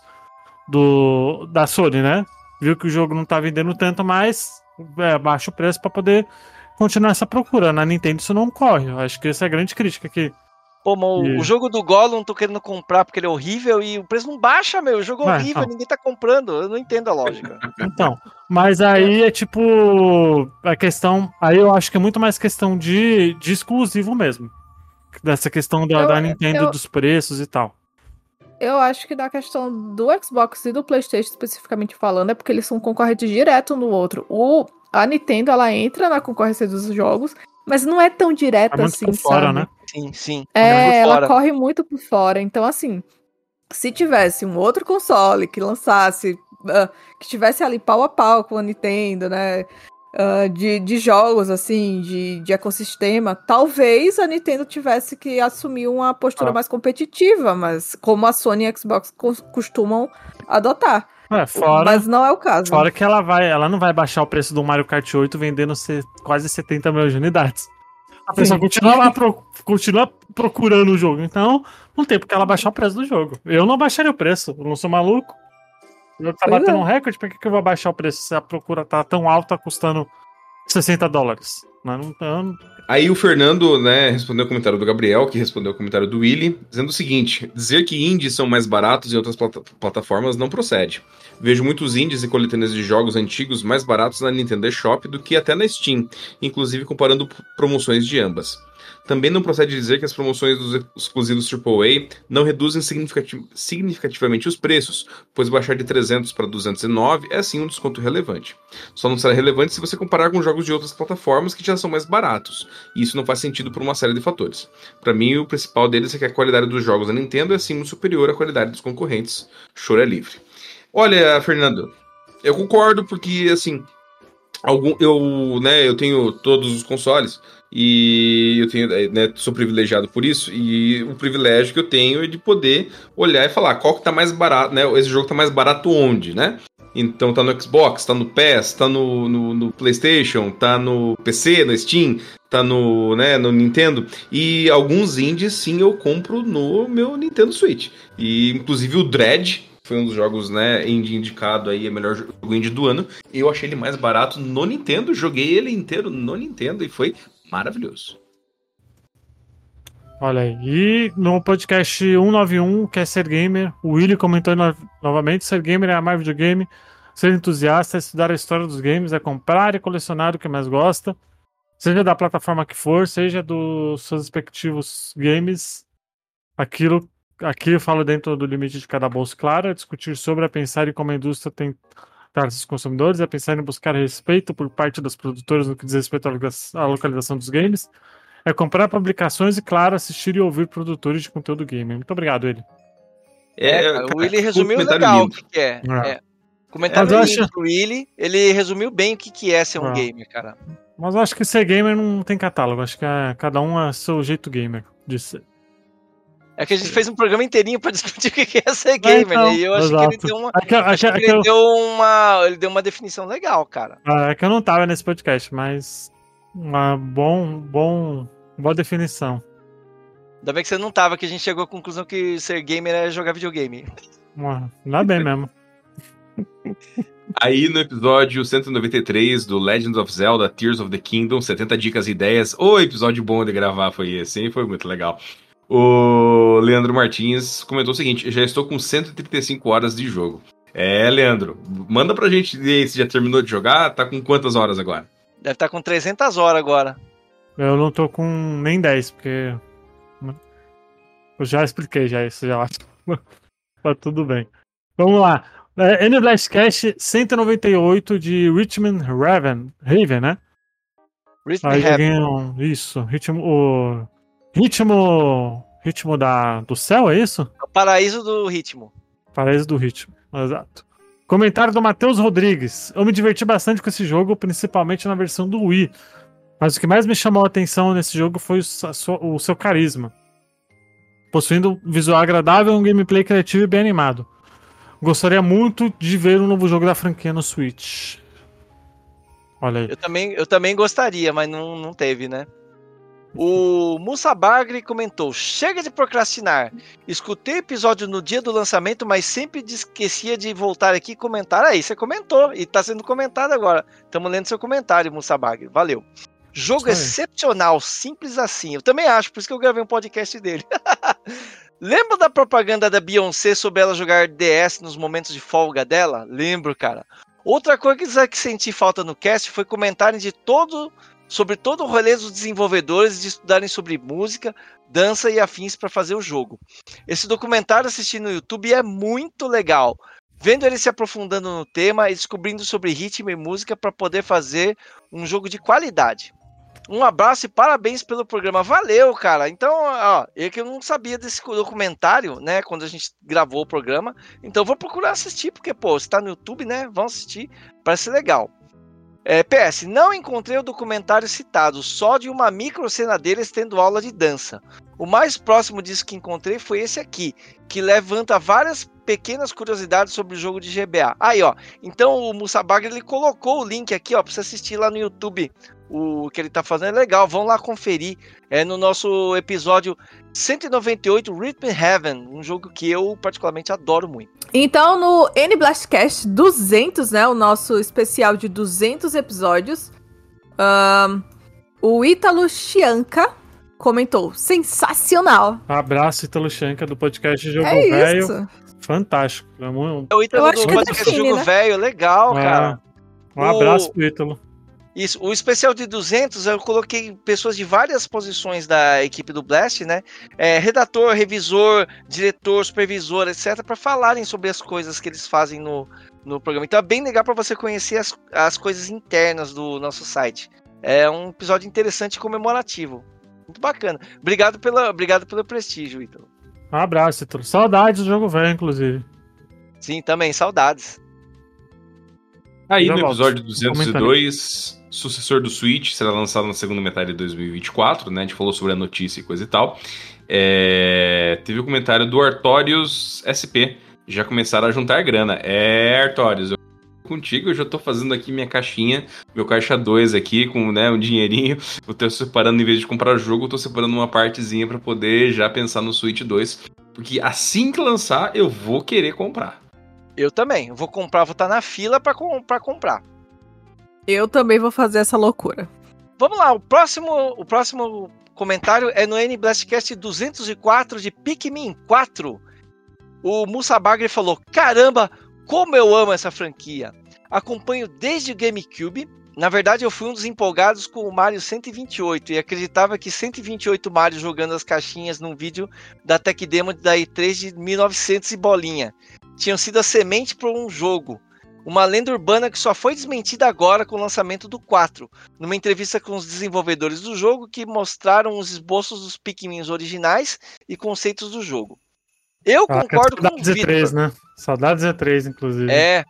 do, da Sony, né? Viu que o jogo não tá vendendo tanto, mas é, baixa o preço pra poder continuar essa procura. Na Nintendo isso não ocorre. Eu acho que essa é a grande crítica aqui. Pô, mas E- o jogo do Gollum tô querendo comprar porque ele é horrível e o preço não baixa, meu. O jogo é Vai, horrível, então. ninguém tá comprando. Eu não entendo a lógica. Então, mas aí é tipo a questão. Aí eu acho que é muito mais questão de, de exclusivo mesmo. Dessa questão da, Eu- da Nintendo, eu- dos preços e tal. Eu acho que na questão do Xbox e do PlayStation, especificamente falando, é porque eles são concorrentes direto um no outro. O, a Nintendo, ela entra na concorrência dos jogos, mas não é tão direta É muito assim, por fora, sabe? né? Sim, sim. É, por ela fora. corre muito por fora. Então, assim, se tivesse um outro console que lançasse, ah, que tivesse ali pau a pau com a Nintendo, né? ah, de, de jogos, assim, de, de ecossistema, talvez a Nintendo tivesse que assumir uma postura Ah. mais competitiva, mas como a Sony e a Xbox cos- costumam adotar. É, fora, Mas não é o caso. fora que ela vai, ela não vai baixar o preço do Mario Kart oito vendendo se- quase setenta milhões de unidades. A pessoa continua, lá pro- continua procurando o jogo. Então, não tem porque ela baixar o preço do jogo. Eu não baixaria o preço, eu não sou maluco. O jogo tá Pois batendo é. um recorde, por que, que eu vou baixar o preço se a procura tá tão alta, custando sessenta dólares? Mas não, eu- Aí o Fernando, né, respondeu o comentário do Gabriel, que respondeu o comentário do Willy, dizendo o seguinte: dizer que indies são mais baratos em outras plata- plataformas não procede. Vejo muitos indies e coletâneas de jogos antigos mais baratos na Nintendo eShop do que até na Steam, inclusive comparando p- promoções de ambas. Também não procede dizer que as promoções dos exclusivos triplo A não reduzem significati- significativamente os preços, pois baixar de trezentos para duzentos e nove é sim um desconto relevante. Só não será relevante se você comparar com jogos de outras plataformas que já são mais baratos, e isso não faz sentido por uma série de fatores. Para mim, o principal deles é que a qualidade dos jogos da Nintendo é sim muito superior à qualidade dos concorrentes. Choro é livre. Olha, Fernando, eu concordo porque, assim, algum, eu, né, eu tenho todos os consoles e eu tenho, né, sou privilegiado por isso, e o privilégio que eu tenho é de poder olhar e falar qual que tá mais barato, né, esse jogo tá mais barato onde, né? Então tá no Xbox, tá no P E S, tá no, no, no PlayStation, tá no P C, no Steam, tá no, né, no Nintendo. E alguns indies, sim, eu compro no meu Nintendo Switch. E inclusive o Dread foi um dos jogos, né, indie indicado aí, é o melhor jogo indie do ano. Eu achei ele mais barato no Nintendo, joguei ele inteiro no Nintendo e foi maravilhoso. Olha aí. E no podcast cento e noventa e um, que é Ser Gamer, o Willy comentou no- novamente: Ser Gamer é amar videogame, ser entusiasta, é estudar a história dos games, é comprar e colecionar o que mais gosta, seja da plataforma que for, seja dos seus respectivos games. Aquilo, aqui eu falo dentro do limite de cada bolso, claro, é discutir sobre, é pensar em como a indústria tem tratar os consumidores, é pensar em buscar respeito por parte das produtoras no que diz respeito à loca- à localização dos games, é comprar publicações e, claro, assistir e ouvir produtores de conteúdo gamer. Muito obrigado, ele. É, É, cara, o cara, Willy que resumiu comentário legal lindo. o que, que é. É. é. Comentário Mas eu lindo acho- pro Willy, ele resumiu bem o que, que é ser um Ah. gamer, cara. Mas eu acho que ser gamer não tem catálogo, acho que é, cada um é seu jeito gamer de ser. É que a gente fez um programa inteirinho pra discutir o que que é ser gamer, então, né? E eu acho que ele exato. deu uma, É que, é acho que- que é que ele eu, deu uma, ele deu uma definição legal, cara. é que eu não tava nesse podcast, mas uma bom, bom, boa definição. Ainda bem que você não tava, que a gente chegou à conclusão que ser gamer é jogar videogame. Uma- Não é bem mesmo. Aí no episódio cento e noventa e três do Legend of Zelda Tears of the Kingdom, setenta dicas e ideias. O episódio bom de gravar foi esse, hein? Foi muito legal. O Leandro Martins comentou o seguinte: já estou com cento e trinta e cinco horas de jogo. É, Leandro, manda pra gente ver se já terminou de jogar. Tá com quantas horas agora? Deve estar com trezentas horas agora. Eu não tô com nem dez, porque eu já expliquei já isso, já acho. Tá tudo bem. Vamos lá. É, N Blastcast cento e noventa e oito de Richmond Raven, Raven, né? Rhythm Aí Heaven. joguei um, isso, ritmo, o ritmo, ritmo da, do céu, é isso? O paraíso do ritmo. Paraíso do ritmo, exato. Comentário do Matheus Rodrigues. Eu me diverti bastante com esse jogo, principalmente na versão do Wii. Mas o que mais me chamou a atenção nesse jogo foi o, so- o seu carisma. Possuindo um visual agradável e um gameplay criativo e bem animado. Gostaria muito de ver um novo jogo da franquia no Switch. Olha aí. Eu também, eu também gostaria, mas não, não teve, né? O Musa Bagri comentou: chega de procrastinar. Escutei o episódio no dia do lançamento, mas sempre esquecia de voltar aqui e comentar. Aí, você comentou e tá sendo comentado agora. Estamos lendo seu comentário, Musa Bagri. Valeu. Jogo Isso aí. excepcional, simples assim. Eu também acho, por isso que eu gravei um podcast dele. Lembra da propaganda da Beyoncé sobre ela jogar D S nos momentos de folga dela? Lembro, cara. Outra coisa que senti falta no cast foi comentarem de todo, sobre todo o rolê dos desenvolvedores de estudarem sobre música, dança e afins para fazer o jogo. Esse documentário assisti no YouTube é muito legal. Vendo ele se aprofundando no tema e descobrindo sobre ritmo e música para poder fazer um jogo de qualidade. Um abraço e parabéns pelo programa. Valeu, cara. Então, ó, eu que eu não sabia desse documentário, né, quando a gente gravou o programa. Então, vou procurar assistir, porque, pô, se tá no YouTube, né, vamos assistir. Parece legal. É, P S, não encontrei o documentário citado, só de uma micro cena deles tendo aula de dança. O mais próximo disso que encontrei foi esse aqui, que levanta várias pequenas curiosidades sobre o jogo de G B A. Aí, ó, então o Musa Bagri, ele colocou o link aqui, ó, pra você assistir lá no YouTube. O que ele tá fazendo é legal, vão lá conferir. É no nosso episódio cento e noventa e oito, Rhythm Heaven, um jogo que eu particularmente adoro muito. Então, no N Blastcast duzentos, né, o nosso especial de duzentos episódios, ahn, o Ítalo Chianca comentou: sensacional! Abraço, Italo Shanka, do podcast Jogo É Velho. isso. Fantástico. É muito- É o Ítalo Eu acho do que podcast define, Jogo né? Velho, legal, É. cara. Um abraço pro Ítalo. Isso, o especial de duzentos eu coloquei pessoas de várias posições da equipe do Blast, né? É, redator, revisor, diretor, supervisor, etcétera, para falarem sobre as coisas que eles fazem no, no programa. Então é bem legal para você conhecer as, as coisas internas do nosso site. É um episódio interessante e comemorativo. Muito bacana. Obrigado, pela, obrigado pelo prestígio, Ítalo. Um abraço, Ítalo. Saudades do jogo velho, inclusive. Sim, também, saudades. Aí Já no volto. episódio duzentos e dois, sucessor do Switch, será lançado na segunda metade de dois mil e vinte e quatro, né? A gente falou sobre a notícia e coisa e tal. É... Teve o comentário do Artorius S P. Já começaram a juntar grana. É, Artorius, eu contigo, eu já tô fazendo aqui minha caixinha, meu caixa dois aqui, com, né, um dinheirinho. Eu tô separando, em vez de comprar jogo, eu tô separando uma partezinha pra poder já pensar no Switch dois. Porque assim que lançar, eu vou querer comprar. Eu também. Eu vou comprar, vou estar na fila pra, com, pra comprar. Eu também vou fazer essa loucura. Vamos lá, o próximo, o próximo comentário é no N Blastcast duzentos e quatro de Pikmin quatro. O Musa Bagre falou: caramba, como eu amo essa franquia. Acompanho desde o GameCube. Na verdade, eu fui um dos empolgados com o Mario cento e vinte e oito e acreditava que cento e vinte e oito Mario jogando as caixinhas num vídeo da Tech Demo da E três de mil e novecentos e bolinha. Tinham sido a semente para um jogo. Uma lenda urbana que só foi desmentida agora com o lançamento do quatro, numa entrevista com os desenvolvedores do jogo que mostraram os esboços dos Pikmins originais e conceitos do jogo. Eu Ah, concordo com o saudades E três, Vitor. né? Saudades E três, inclusive. É.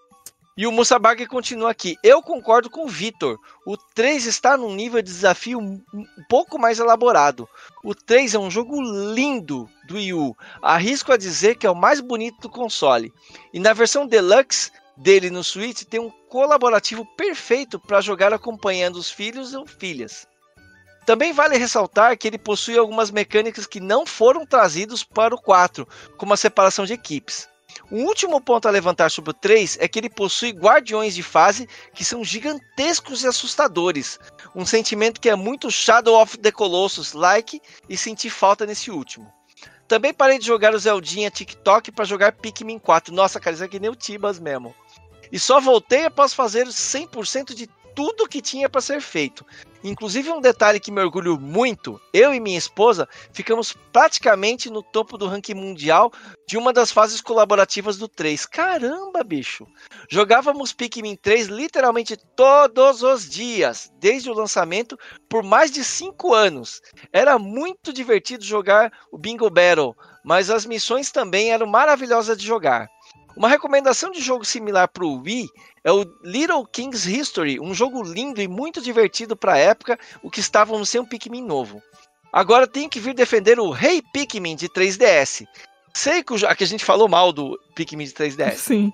E o Musabag continua aqui. Eu concordo com o Vitor. O três está num nível de desafio um pouco mais elaborado. O três é um jogo lindo do Wii U. Arrisco a dizer que é o mais bonito do console. E na versão Deluxe dele no Switch tem um colaborativo perfeito para jogar acompanhando os filhos ou filhas. Também vale ressaltar que ele possui algumas mecânicas que não foram trazidos para o quatro, como a separação de equipes. Um último ponto a levantar sobre o três é que ele possui guardiões de fase que são gigantescos e assustadores. Um sentimento que é muito Shadow of the Colossus-like e senti falta nesse último. Também parei de jogar o Zeldinha TikTok para jogar Pikmin quatro. Nossa, cara, isso é que nem o Tibas mesmo. E só voltei após fazer cem por cento de tudo que tinha para ser feito. Inclusive um detalhe que me orgulho muito, eu e minha esposa ficamos praticamente no topo do ranking mundial de uma das fases colaborativas do três. Caramba, bicho! Jogávamos Pikmin três literalmente todos os dias, desde o lançamento, por mais de cinco anos. Era muito divertido jogar o Bingo Battle, mas as missões também eram maravilhosas de jogar. Uma recomendação de jogo similar para o Wii é o Little King's History, um jogo lindo e muito divertido para a época, o que estávamos sem um Pikmin novo. Agora tenho que vir defender o Hey Pikmin de três D S. Sei que o jogo... Aqui a gente falou mal do Pikmin de três D S. Sim.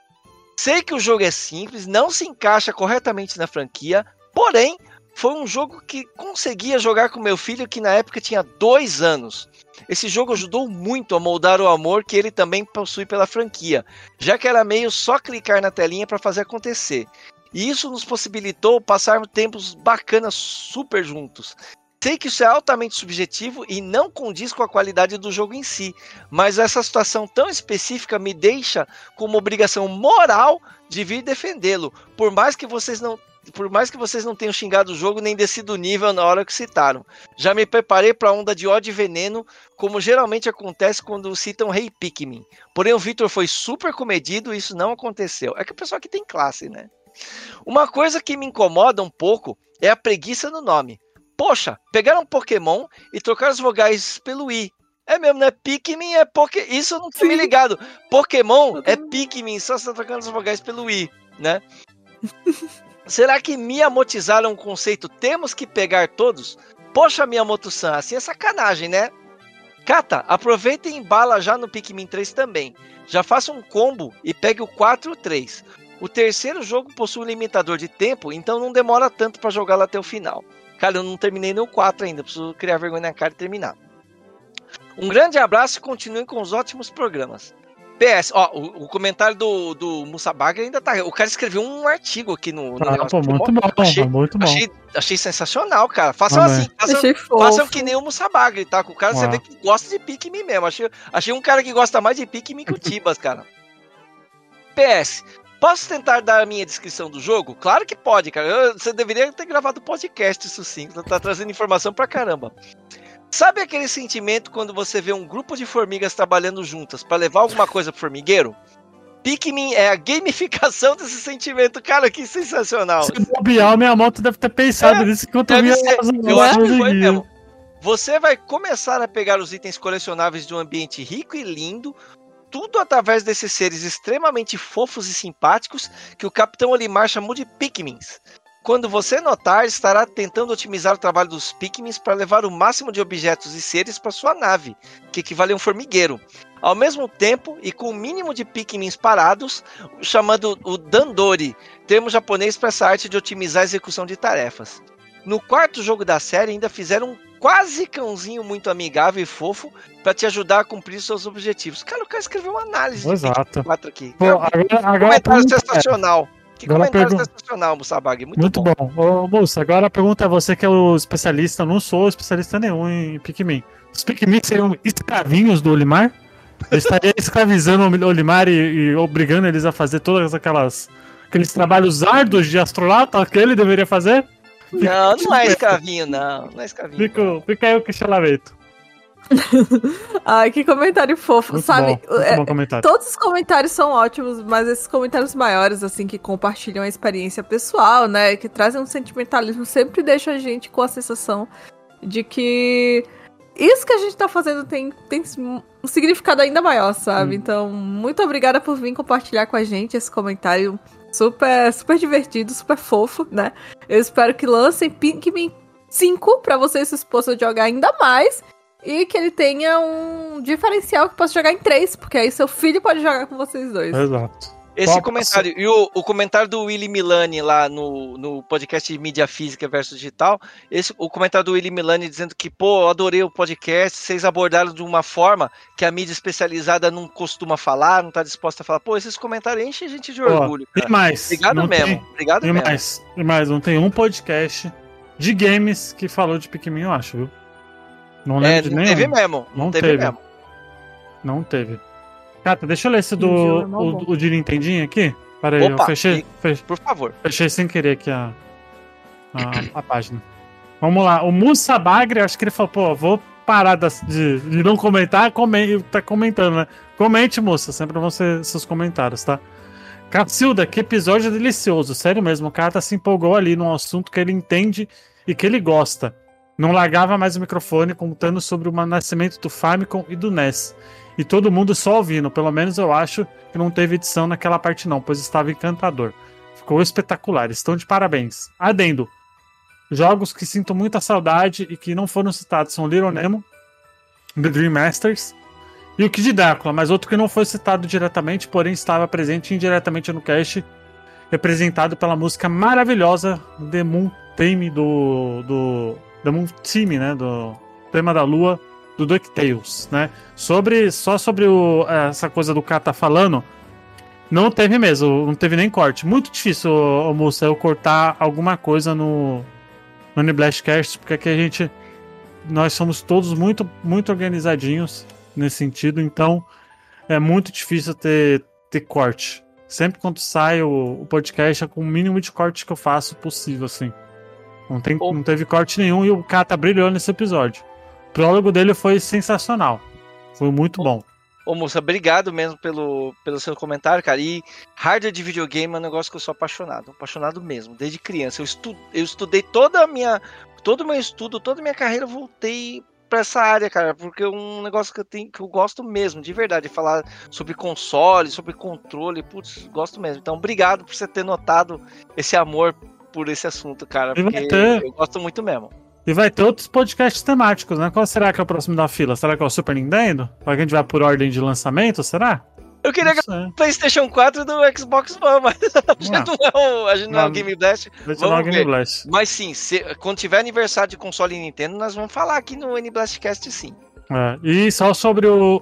Sei que o jogo é simples, não se encaixa corretamente na franquia, porém, foi um jogo que conseguia jogar com meu filho que na época tinha dois anos. Esse jogo ajudou muito a moldar o amor que ele também possui pela franquia, já que era meio só clicar na telinha para fazer acontecer. E isso nos possibilitou passar tempos bacanas super juntos. Sei que isso é altamente subjetivo e não condiz com a qualidade do jogo em si, mas essa situação tão específica me deixa com uma obrigação moral de vir defendê-lo, por mais que vocês não Por mais que vocês não tenham xingado o jogo nem descido o nível na hora que citaram. Já me preparei para a onda de ódio e veneno, como geralmente acontece quando citam Hey Pikmin. Porém o Victor foi super comedido e isso não aconteceu. É que o pessoal aqui tem classe, né? Uma coisa que me incomoda um pouco é a preguiça no nome. Poxa, pegaram um Pokémon e trocaram as vogais pelo I. É mesmo, né? Pikmin é Poké... Isso eu não tinha me ligado. Pokémon é Pikmin, só você tá trocando as vogais pelo I, né? Será que miyamotizaram o conceito temos que pegar todos? Poxa, Miyamoto-san, assim é sacanagem, né? Kata, aproveita e embala já no Pikmin três também. Já faça um combo e pegue o quatro e o três. O terceiro jogo possui um limitador de tempo, então não demora tanto para jogá-lo até o final. Cara, eu não terminei nem o quatro ainda, preciso criar vergonha na cara e terminar. Um grande abraço e continue com os ótimos programas. P S, ó, o, o comentário do, do Musabag ainda tá. O cara escreveu um artigo aqui no, no ah, negócio. Pô, muito bom, achei, muito bom. Achei, achei sensacional, cara. Façam Amém. assim, façam, Achei fofo. façam que nem o Musabag, tá? Com o cara, Ah. você vê que gosta de Pikmin mesmo. Achei, achei um cara que gosta mais de Pikmin que o Tibas, cara. P S, Posso tentar dar a minha descrição do jogo? Claro que pode, cara. Eu, você deveria ter gravado podcast, isso sim. Tá, tá trazendo informação pra caramba. Sabe aquele sentimento quando você vê um grupo de formigas trabalhando juntas pra levar alguma coisa pro formigueiro? Pikmin é a gamificação desse sentimento. Cara, que sensacional. Se bobear, minha moto deve ter pensado É, nisso enquanto deve eu ser. via Eu acho que foi mesmo. Você vai começar a pegar os itens colecionáveis de um ambiente rico e lindo, tudo através desses seres extremamente fofos e simpáticos que o Capitão Olimar chamou de Pikmins. Quando você notar, estará tentando otimizar o trabalho dos Pikmins para levar o máximo de objetos e seres para sua nave, que equivale a um formigueiro. Ao mesmo tempo, e com o mínimo de Pikmins parados, chamando o Dandori, termo japonês para essa arte de otimizar a execução de tarefas. No quarto jogo da série, ainda fizeram um quase cãozinho muito amigável e fofo para te ajudar a cumprir seus objetivos. Cara, o cara escreveu uma análise de Exato. quatro aqui. Pô, Cara, agora, que agora comentário pergunta sensacional. Que Agora comentário pergun- sensacional, Musabag. Muito, Muito bom. bom. Ô, moça, agora a pergunta é você que é o especialista. Eu não sou especialista nenhum em Pikmin. Os Pikmin seriam escravinhos do Olimar? Eu estaria escravizando o Olimar e, e obrigando eles a fazer todas aquelas aqueles trabalhos árduos de astronauta que ele deveria fazer? Não, não é escravinho, não. Não é escravinho. Fica, fica aí o questionamento. Ai, que comentário fofo, Muito sabe? bom, muito É, bom comentário. todos os comentários são ótimos, mas esses comentários maiores, assim, que compartilham a experiência pessoal, né? Que trazem um sentimentalismo, sempre deixam a gente com a sensação de que isso que a gente tá fazendo tem, tem um significado ainda maior, sabe? Hum. Então, muito obrigada por vir compartilhar com a gente esse comentário super, super divertido, super fofo, né? Eu espero que lancem Pikmin cinco pra você e sua esposa jogar ainda mais. E que ele tenha um diferencial que possa jogar em três, porque aí seu filho pode jogar com vocês dois. Exato. Esse Qual- comentário, e o, o comentário do Willy Milani lá no, no podcast de mídia física versus digital, esse, o comentário do Willy Milani dizendo que, pô, eu adorei o podcast, vocês abordaram de uma forma que a mídia especializada não costuma falar, não tá disposta a falar. Pô, esses comentários enchem a gente de Ó, orgulho, e cara. mais. Obrigado não mesmo, tem- obrigado E mesmo. mais, e mais, não tem um podcast de games que falou de Pikmin, eu acho, viu? Não É, lembro de não nenhum. teve mesmo, não, Não teve, teve. mesmo. Não teve. Cata, deixa eu ler esse do Fingiu, é mó o, bom. o de Nintendinho aqui. Pera aí, eu Opa, fechei, e- fe- Por favor. fechei sem querer aqui a, a, a página. Vamos lá, o Musa Bagre, acho que ele falou, pô, vou parar das- de, de não comentar, come, tá comentando, né? Comente, moça, sempre vão ser seus comentários, tá? Cacilda, que episódio delicioso, sério mesmo, o cara se empolgou ali num assunto que ele entende e que ele gosta. Não largava mais o microfone contando sobre o nascimento do Famicom e do N E S. E todo mundo só ouvindo, pelo menos eu acho que não teve edição naquela parte não, pois estava encantador. Ficou espetacular, estão de parabéns. Adendo. Jogos que sinto muita saudade e que não foram citados são Little Nemo, The Dream Masters e o Kid Drácula, mas outro que não foi citado diretamente, porém estava presente indiretamente no cast, representado pela música maravilhosa The Moon Theme do... do The Moon Theme, né? Do tema da lua do DuckTales, né? Sobre, só sobre o, essa coisa do cara tá falando, não teve mesmo, não teve nem corte. Muito difícil, ô, ô, moça, eu cortar alguma coisa no, no Uniblastcast, porque aqui a gente, nós somos todos muito, muito organizadinhos nesse sentido, então é muito difícil ter, ter corte. Sempre quando sai o, o podcast é com o mínimo de corte que eu faço possível, assim. Não, tem, Ô. não teve corte nenhum e o cara tá brilhando nesse episódio. O prólogo dele foi sensacional. Foi muito bom. Ô, moça, obrigado mesmo pelo, pelo seu comentário, cara. E hardware de videogame é um negócio que eu sou apaixonado. Apaixonado mesmo, desde criança. Eu, estu, eu estudei toda a minha... Todo o meu estudo, toda a minha carreira, eu voltei pra essa área, cara. Porque é um negócio que eu, tenho, que eu gosto mesmo, de verdade. Falar sobre console, sobre controle. Putz, gosto mesmo. Então, obrigado por você ter notado esse amor por esse assunto, cara. E vai Porque ter- eu gosto muito mesmo. E vai ter outros podcasts temáticos, né? Qual será que é o próximo da fila? Será que é o Super Nintendo? Será que a gente vai por ordem de lançamento? Será? Eu queria Não que sei. o PlayStation quatro do Xbox One, mas a gente não é o, a gente não é o Não. Game Blast. Vai ser Vamos logo ver. no Blast. Mas sim, se- quando tiver aniversário de console Nintendo, nós vamos falar aqui no N-Blastcast, sim. É, e só sobre o,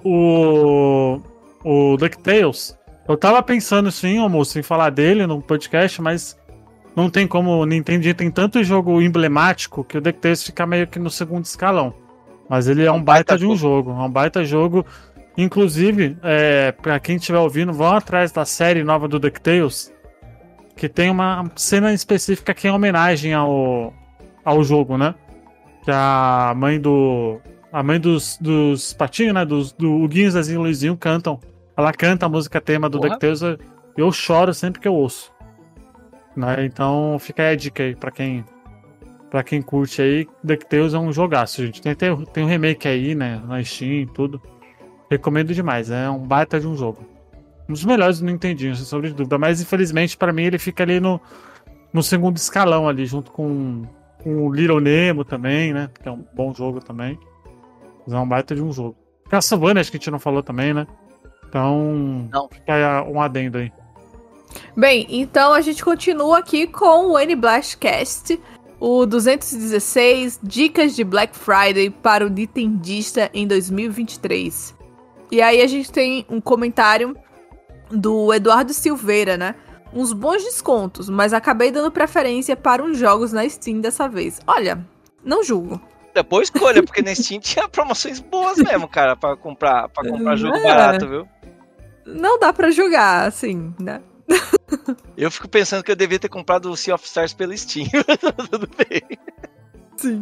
o, o DuckTales, eu tava pensando sim, ô moço, em falar dele no podcast, mas não tem como. O Nintendo tem tanto jogo emblemático que o DuckTales fica meio que no segundo escalão. Mas ele é um, Um baita, baita de um jogo. É um baita jogo. Inclusive, é, pra quem estiver ouvindo, vão atrás da série nova do DuckTales, que tem uma cena específica que é em homenagem ao, ao jogo, né? Que a mãe do... A mãe dos, dos patinhos, né? Dos, do Huguinho, Zezinho e Luizinho cantam. Ela canta a música tema do DuckTales. Eu choro sempre que eu ouço. Né? Então fica aí a dica aí pra quem, pra quem curte aí. DuckTales é um jogaço, gente. Tem, tem, tem um remake aí, né? Na Steam e tudo. Recomendo demais. É um baita de um jogo. Um dos melhores do Nintendinho, sem sombra de dúvida. Mas infelizmente pra mim ele fica ali no, no segundo escalão ali, junto com, com o Little Nemo também, né? Que é um bom jogo também. Mas é um baita de um jogo. Castlevania acho que a gente não falou também, né? Então, não. Fica aí um adendo aí. Bem, então a gente continua aqui com o N-Blastcast, o duzentos e dezesseis, Dicas de Black Friday para o Nintendista em dois mil e vinte e três. E aí a gente tem um comentário do Eduardo Silveira, né? Uns bons descontos, mas acabei dando preferência para uns jogos na Steam dessa vez. Olha, não julgo. Boa escolha, porque na Steam tinha promoções boas mesmo, cara, pra comprar, pra comprar jogo É. barato, viu? Não dá pra julgar, assim, né? Eu fico pensando que eu devia ter comprado o Sea of Stars pelo Steam. Tudo bem. Sim.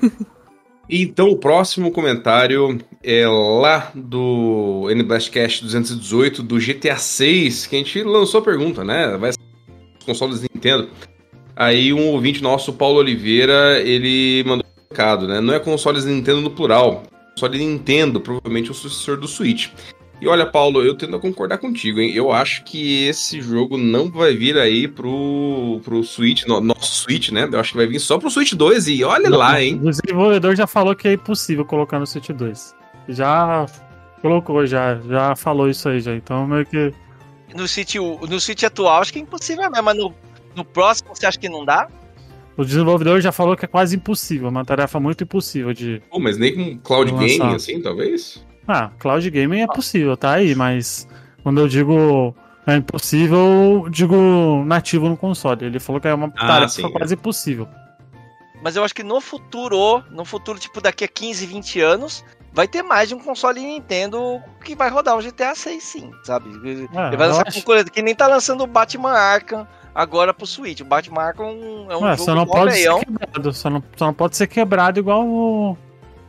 Então, o próximo comentário é lá do N-Blastcast duzentos e dezoito, do G T A seis, que a gente lançou a pergunta, né? Vai ser os consoles Nintendo. Aí um ouvinte nosso, Paulo Oliveira, ele mandou um recado, né? Não é consoles Nintendo no plural, console Nintendo, provavelmente o sucessor do Switch. E olha, Paulo, eu tendo a concordar contigo, hein? Eu acho que esse jogo não vai vir aí pro, pro Switch, no, nosso Switch, né? Eu acho que vai vir só pro Switch dois e olha Não, lá, hein? O desenvolvedor já falou que é impossível colocar no Switch dois. Já colocou, já, já falou isso aí, já. Então meio que... No Switch, no Switch atual, acho que é impossível mesmo, mas no, no próximo, você acha que não dá? O desenvolvedor já falou que é quase impossível, uma tarefa muito impossível de... Pô, mas nem com cloud Não gaming, lançar. assim, talvez? Ah, cloud gaming é possível, tá aí, mas quando eu digo é impossível, eu digo nativo no console. Ele falou que é uma Ah, tarefa sim, quase impossível. Mas eu acho que no futuro, no futuro, tipo, daqui a quinze, vinte anos, vai ter mais de um console Nintendo que vai rodar o G T A seis, sim, sabe? Ele É, vai lançar eu acho- concorrente, que nem tá lançando o Batman Arkham agora pro Switch. O Batman Arkham é um Ué, jogo só não pode ser meião. quebrado, só não, só não pode ser quebrado igual o...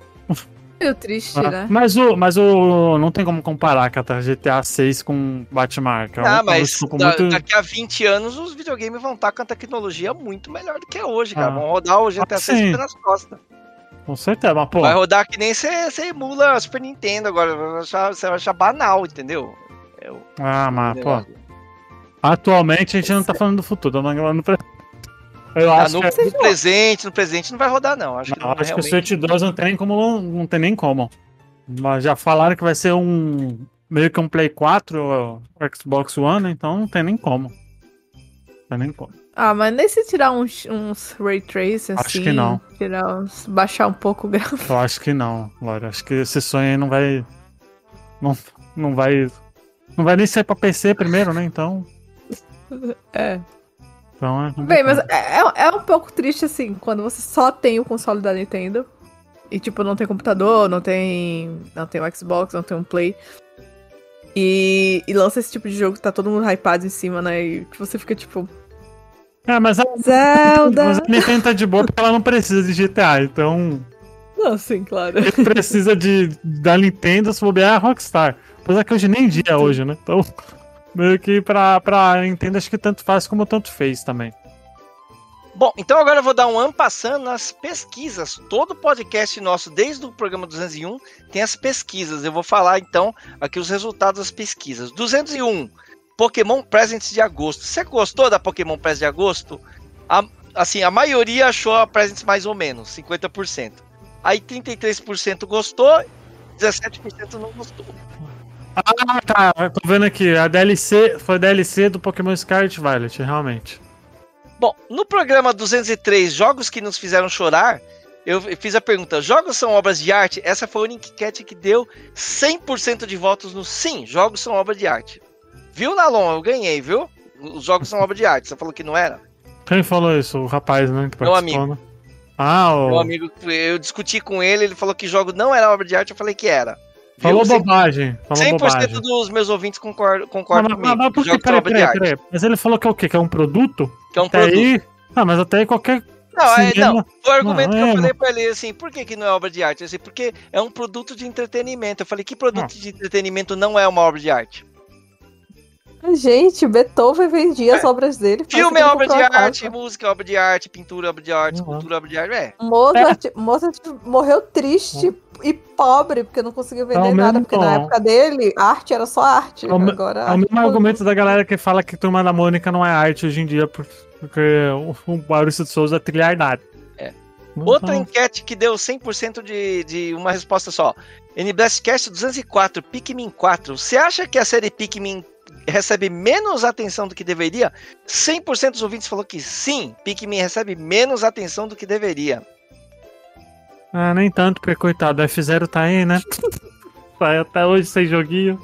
Meio triste, Ah, né? mas o, mas o não tem como comparar cara, G T A seis com Batman Arkham. É um- Ah, é um mas escopo da- muito- daqui a vinte anos os videogames vão estar com a tecnologia muito melhor do que é hoje, cara. Ah. Vão rodar o G T A Ah, seis sim. pelas costas. Com certeza, mas pô, Vai rodar que nem você emula a Super Nintendo agora. Você vai achar, você vai achar banal, entendeu? É o- ah, mas pô, negócio. atualmente a gente não tá falando do futuro, tá falando do pre- Eu Ah, acho no, que, é- no presente, no presente não vai rodar, não. Acho que, não, não, acho que o realmente... Switch dois não tem nem como, não tem nem como. Mas já falaram que vai ser um meio que um Play quatro ou Xbox One, então não tem nem como. Não tem nem como. Ah, mas nem se tirar uns, uns Ray Trace, assim. Acho que não. Tirar uns, baixar um pouco o gráfico. Eu acho que não, Laura. Acho que esse sonho aí não vai. Não, não vai. Não vai nem sair pra P C primeiro, né? Então. É. Então é Bem, mas complicado. é, é um pouco triste, assim, quando você só tem o console da Nintendo. E, tipo, não tem computador, não tem. Não tem um Xbox, não tem um Play. E, e lança esse tipo de jogo que tá todo mundo hypado em cima, né? E você fica tipo. É, mas a, Zelda! mas a Nintendo tá de boa porque ela não precisa de G T A, então. Não, sim, claro. Ele precisa de, da Nintendo se bobear a Rockstar. Apesar que hoje nem dia é hoje, né? Então, meio que pra, pra Nintendo acho que tanto faz como tanto fez também. Bom, então agora eu vou dar um ampassando nas pesquisas. Todo podcast nosso, desde o programa duzentos e um, tem as pesquisas. Eu vou falar, então, aqui os resultados das pesquisas. duzentos e um, Pokémon Presents de agosto. Você gostou da Pokémon Presents de agosto? A, assim, a maioria achou a Presents mais ou menos, cinquenta por cento. Aí trinta e três por cento gostou, dezessete por cento não gostou. Ah, tá. Eu tô vendo aqui. A D L C foi a D L C do Pokémon Scarlet Violet, realmente. Bom, no programa duzentos e três, Jogos que nos fizeram chorar, eu fiz a pergunta, jogos são obras de arte? Essa foi a única enquete que deu cem por cento de votos no sim, jogos são obras de arte. Viu, Nalon? Eu ganhei, viu? Os jogos são obras de arte. Você falou que não era? Quem falou isso? O rapaz, né? Que Meu participou, amigo. né? Ah, o... Meu amigo, eu discuti com ele, ele falou que jogo não era obra de arte, eu falei que era. Falou Viu? bobagem. Falou cem por cento bobagem. dos meus ouvintes concordam, concordam Mas, comigo. mas, mas por que, Jogos peraí, obra de peraí, arte. peraí. Mas ele falou que é o quê? Que é um produto? Que é um até produto. Aí... Ah, mas até aí qualquer... Não, é, cinema... não, o argumento Não, que eu é, falei pra ele, assim, por que, que não é obra de arte? Assim, porque é um produto de entretenimento. Eu falei, que produto Ah. de entretenimento não é uma obra de arte? Gente, Beethoven vendia as É. obras dele. parece Filme que é ele obra de comprou a arte, casa. música é obra de arte, pintura é obra de arte, Uhum. escultura é obra de arte, é. Mozart, Mozart morreu triste e pobre, porque não conseguiu vender É o nada, mesmo porque na tom. época dele, arte era só arte. É o, me- Agora, é o arte mesmo foi- argumento da galera que fala que Turma da Mônica não é arte hoje em dia, por- porque o, o Maurício de Souza é trilhardado. É. Então, Outra enquete que deu cem por cento de, de uma resposta só. NBlastcast duzentos e quatro, Pikmin quatro. Você acha que a série Pikmin recebe menos atenção do que deveria? cem por cento dos ouvintes falou que sim, Pikmin recebe menos atenção do que deveria. Ah, nem tanto, porque coitado, o F zero tá aí, né? Vai até hoje sem joguinho.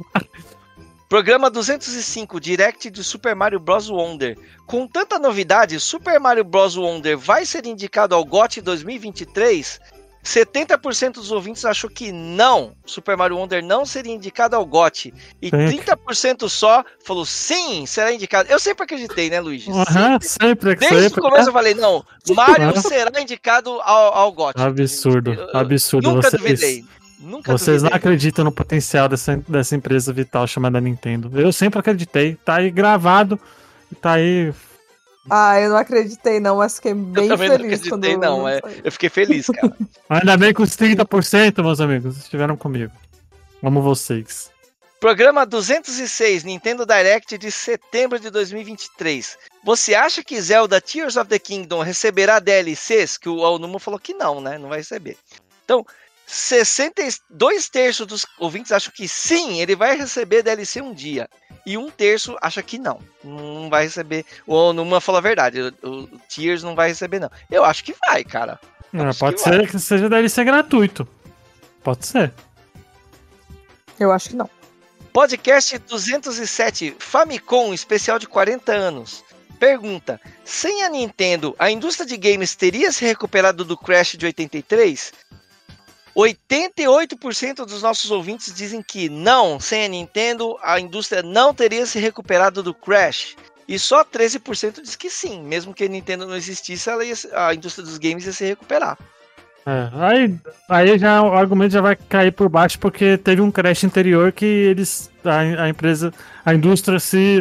Programa duzentos e cinco, Direct de Super Mario Bros. Wonder. Com tanta novidade, Super Mario Bros. Wonder vai ser indicado ao G O T dois mil e vinte e três? setenta por cento dos ouvintes achou que não, Super Mario Wonder não seria indicado ao G O T. E Tem. trinta por cento só falou sim, será indicado. Eu sempre acreditei, né, Luigi? Aham, sempre, Desde sempre. o começo eu falei, não, Mario Aham. será indicado ao, ao G O T. Absurdo, Eu- eu absurdo. Nunca Vocês, duvidei. Nunca vocês não duvidei. acreditam no potencial dessa, dessa empresa vital chamada Nintendo. Eu sempre acreditei. Tá aí gravado. Tá aí. Ah, eu não acreditei não, mas fiquei bem Eu também não feliz acreditei, quando... não. É, eu fiquei feliz, cara. Ainda bem que os trinta por cento, meus amigos, estiveram comigo. Amo vocês. Programa duzentos e seis, Nintendo Direct de setembro de dois mil e vinte e três. Você acha que Zelda Tears of the Kingdom receberá D L Cs? Que o Aonumo falou que não, né? Não vai receber. Então, sessenta e dois terços dos ouvintes acham que sim, ele vai receber D L C um dia. E um terço acha que não. Não vai receber. O Aonuma falou a verdade. O, o Tears não vai receber, não. Eu acho que vai, cara. É, Acho pode que ser vai. que seja D L C gratuito. Pode ser. Eu acho que não. Podcast duzentos e sete, Famicom, especial de quarenta anos. Pergunta: sem a Nintendo, a indústria de games teria se recuperado do crash de oitenta e três? oitenta e oito por cento dos nossos ouvintes dizem que não, sem a Nintendo, a indústria não teria se recuperado do crash. E só treze por cento diz que sim, mesmo que a Nintendo não existisse, ela ia, a indústria dos games ia se recuperar. É, aí, aí já o argumento já vai cair por baixo porque teve um crash anterior que eles a, a empresa, a indústria se,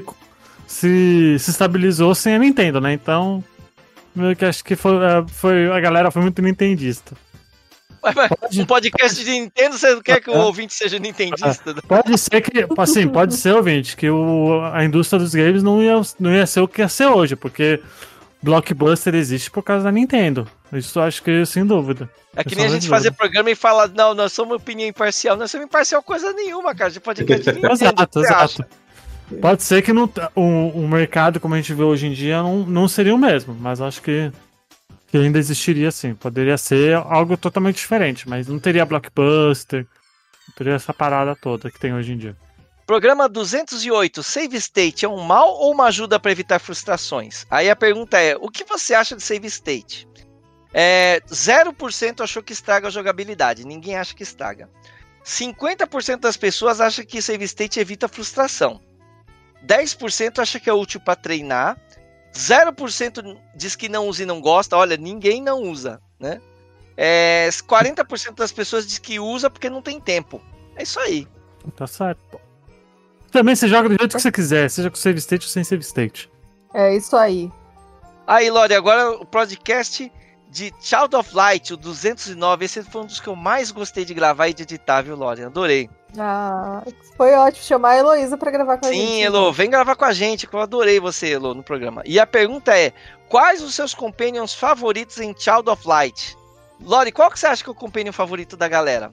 se se estabilizou sem a Nintendo, né? Então, meio que acho que foi, foi a galera foi muito nintendista. Mas, mas, Pode- um podcast de Nintendo, você não quer que o ouvinte seja nintendista? Pode ser que, assim, pode ser, ouvinte, que o, a indústria dos games não ia, não ia ser o que ia ser hoje, porque Blockbuster existe por causa da Nintendo. Isso eu acho que sem dúvida. É que Eu nem a só gente vejo. fazer programa e falar, não, nós somos opinião imparcial. Nós somos imparcial coisa nenhuma, cara. De podcast de Nintendo. Exato, o que você exato. acha? Pode ser que não, o, o mercado, como a gente vê hoje em dia, não, não seria o mesmo, mas acho que, que ainda existiria sim. Poderia ser algo totalmente diferente, mas não teria Blockbuster, não teria essa parada toda que tem hoje em dia. Programa duzentos e oito, Save State é um mal ou uma ajuda para evitar frustrações? Aí a pergunta é, o que você acha de Save State? É, zero por cento achou que estraga a jogabilidade, ninguém acha que estraga. cinquenta por cento das pessoas acham que Save State evita frustração. dez por cento acha que é útil para treinar. zero por cento diz que não usa e não gosta. Olha, ninguém não usa, né? É, quarenta por cento das pessoas diz que usa porque não tem tempo. É isso aí. Tá certo. pô. Também você joga do jeito que você quiser, seja com save state ou sem save state. É isso aí. Aí, Lore, agora o podcast de Child of Light, o duzentos e nove. Esse foi um dos que eu mais gostei de gravar e de editar, viu, Lore? Adorei. Ah, foi ótimo chamar a Heloísa pra gravar com a gente. Sim, Elo, vem gravar com a gente, que eu adorei você, Elo, no programa. E a pergunta é, quais os seus companions favoritos em Child of Light? Lore, qual que você acha que é o companion favorito da galera?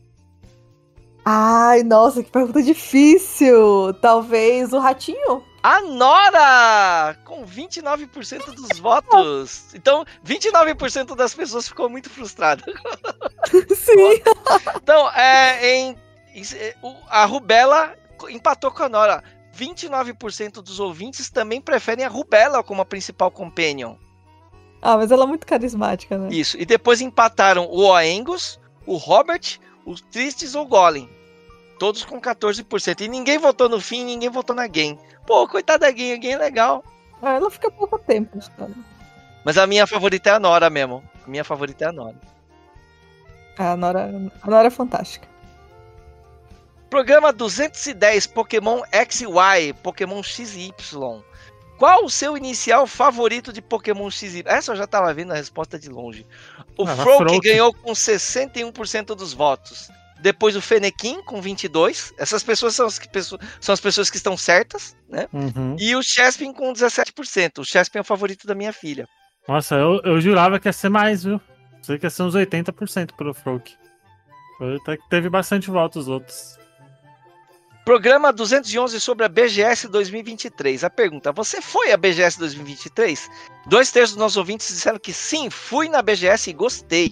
Ai, nossa, que pergunta difícil. Talvez o ratinho? A Nora! Com vinte e nove por cento dos votos. Então, vinte e nove por cento das pessoas ficou muito frustrada. Sim. Então, é, em, em- o- a Rubella empatou com a Nora. vinte e nove por cento dos ouvintes também preferem a Rubella como a principal companion. Ah, mas ela é muito carismática, né? Isso. E depois empataram o Oengus, o Robert, Os Tristes ou Golem. Todos com quatorze por cento. E ninguém votou no Finn, ninguém votou na Gen. Pô, coitada da Gen, a Gen é legal. Ah, ela fica pouco tempo. Sabe? Mas a minha favorita é a Nora mesmo. A minha favorita é a Nora. A Nora, a Nora é fantástica. Programa duzentos e dez, Pokémon X e Y, Pokémon X e Y. Qual o seu inicial favorito de Pokémon X e Y? Essa eu já tava vendo a resposta de longe. O ah, Froak ganhou com sessenta e um por cento dos votos. Depois o Fennekin com vinte e dois por cento. Essas pessoas são as, que, são as pessoas que estão certas, né? Uhum. E o Chespin com dezessete por cento. O Chespin é o favorito da minha filha. Nossa, eu, eu jurava que ia ser mais, viu? Sei que ia ser uns oitenta por cento pro Froak. Até que teve bastante votos os outros. Programa duzentos e onze sobre a B G S dois mil e vinte e três. A pergunta, você foi à B G S dois mil e vinte e três? Dois terços dos nossos ouvintes disseram que sim, fui na B G S e gostei.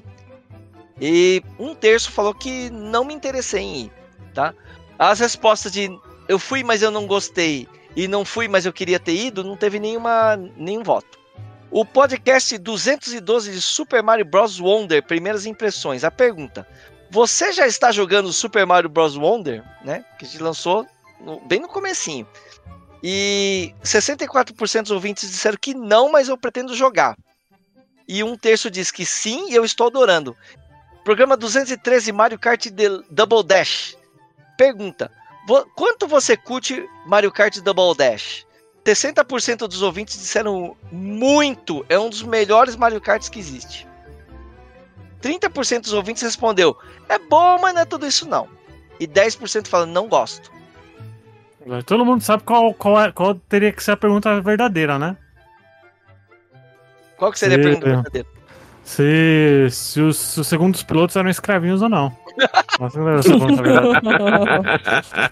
E um terço falou que não me interessei em ir, tá? As respostas de eu fui, mas eu não gostei, e não fui, mas eu queria ter ido, não teve nenhuma, nenhum voto. O podcast duzentos e doze de Super Mario Bros. Wonder, primeiras impressões. A pergunta, você já está jogando Super Mario Bros. Wonder, né? Que a gente lançou no, bem no comecinho. E sessenta e quatro por cento dos ouvintes disseram que não, mas eu pretendo jogar. E um terço diz que sim, e eu estou adorando. Programa duzentos e treze, Mario Kart Double Dash. Pergunta, vo, quanto você curte Mario Kart Double Dash? sessenta por cento dos ouvintes disseram muito, é um dos melhores Mario Karts que existe. trinta por cento dos ouvintes respondeu, é bom, mas não é tudo isso não. E dez por cento falam, não gosto. Todo mundo sabe qual, qual, é, qual teria que ser a pergunta verdadeira, né? Qual que seria se, a pergunta verdadeira? Se, se, os, se os segundos pilotos eram escravinhos ou não. Nossa, não era essa pergunta verdadeira.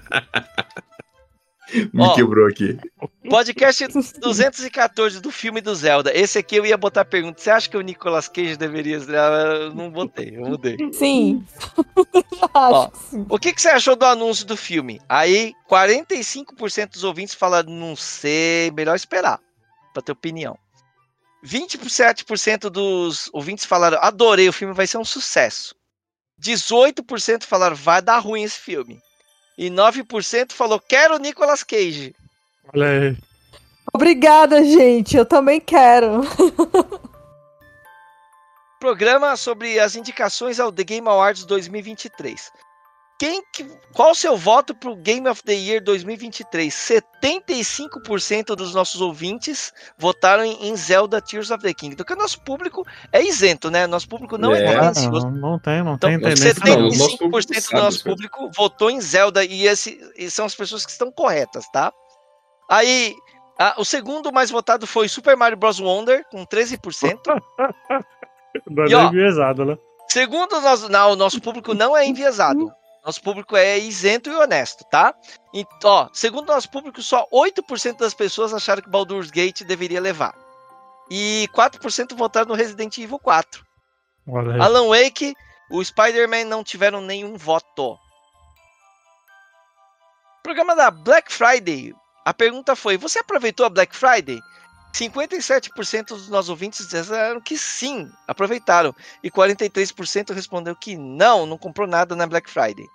Me Ó, quebrou aqui. Podcast duzentos e quatorze do filme do Zelda. Esse aqui eu ia botar a pergunta. Você acha que o Nicolas Cage deveria... Eu não botei, eu mudei. Sim. Ó, o que, que você achou do anúncio do filme? Aí, quarenta e cinco por cento dos ouvintes falaram, não sei, melhor esperar, pra ter opinião. vinte e sete por cento dos ouvintes falaram, adorei, o filme vai ser um sucesso. dezoito por cento falaram, vai dar ruim esse filme. E nove por cento falou, quero o Nicolas Cage. Olha aí. Obrigada, gente. Eu também quero. Programa sobre as indicações ao The Game Awards dois mil e vinte e três. Quem que, qual o seu voto pro Game of the Year dois mil e vinte e três? setenta e cinco por cento dos nossos ouvintes votaram em, em Zelda Tears of the Kingdom. Porque o nosso público é isento, né? Nosso público não é, é tendencioso. Não, não tem, não então, tem tendência. setenta e cinco por cento do nosso público votou em Zelda e, esse, e são as pessoas que estão corretas, tá? Aí, a, o segundo mais votado foi Super Mario Bros. Wonder, com treze por cento. Não é enviesado, né? Segundo o nosso, não, o nosso público não é enviesado. Nosso público é isento e honesto, tá? E, ó, segundo o nosso público, só oito por cento das pessoas acharam que Baldur's Gate deveria levar. E quatro por cento votaram no Resident Evil quatro. Alan Wake, o Spider-Man não tiveram nenhum voto. Programa da Black Friday. A pergunta foi, você aproveitou a Black Friday? cinquenta e sete por cento dos nossos ouvintes disseram que sim, aproveitaram. E quarenta e três por cento respondeu que não, não comprou nada na Black Friday.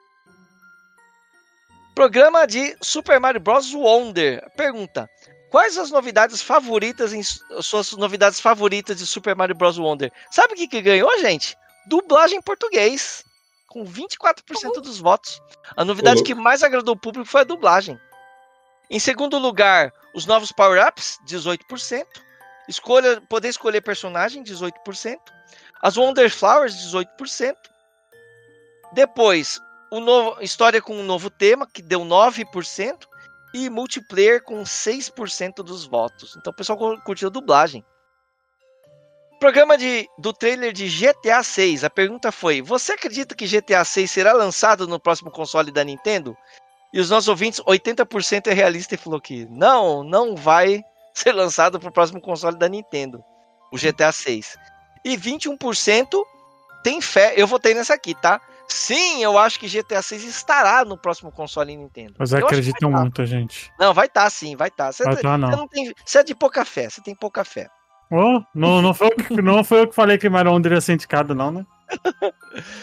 Programa de Super Mario Bros. Wonder. Pergunta, quais as novidades favoritas, em, suas novidades favoritas de Super Mario Bros. Wonder? Sabe o que, que ganhou, gente? Dublagem em português, com vinte e quatro por cento dos votos. A novidade uhum. que mais agradou o público foi a dublagem. Em segundo lugar, os novos power-ups, dezoito por cento. Escolha, poder escolher personagem, dezoito por cento. As Wonder Flowers, dezoito por cento. Depois, o novo, história com um novo tema, que deu nove por cento. E multiplayer com seis por cento dos votos. Então o pessoal curtiu a dublagem. Programa de, do trailer de G T A seis. A pergunta foi, você acredita que G T A seis será lançado no próximo console da Nintendo? E os nossos ouvintes, oitenta por cento é realista e falou que não, não vai ser lançado para o próximo console da Nintendo, o G T A seis. E vinte e um por cento tem fé, eu votei nessa aqui, tá? Sim, eu acho que G T A seis estará no próximo console Nintendo. Mas acreditam muito, gente. Não, vai estar tá, sim, vai estar. Tá. Você, vai tá, não. Você, não tem, você é de pouca fé, você tem pouca fé. Oh, não, não, foi, não foi eu que falei que Mario Wonder ia ser indicado, não, né?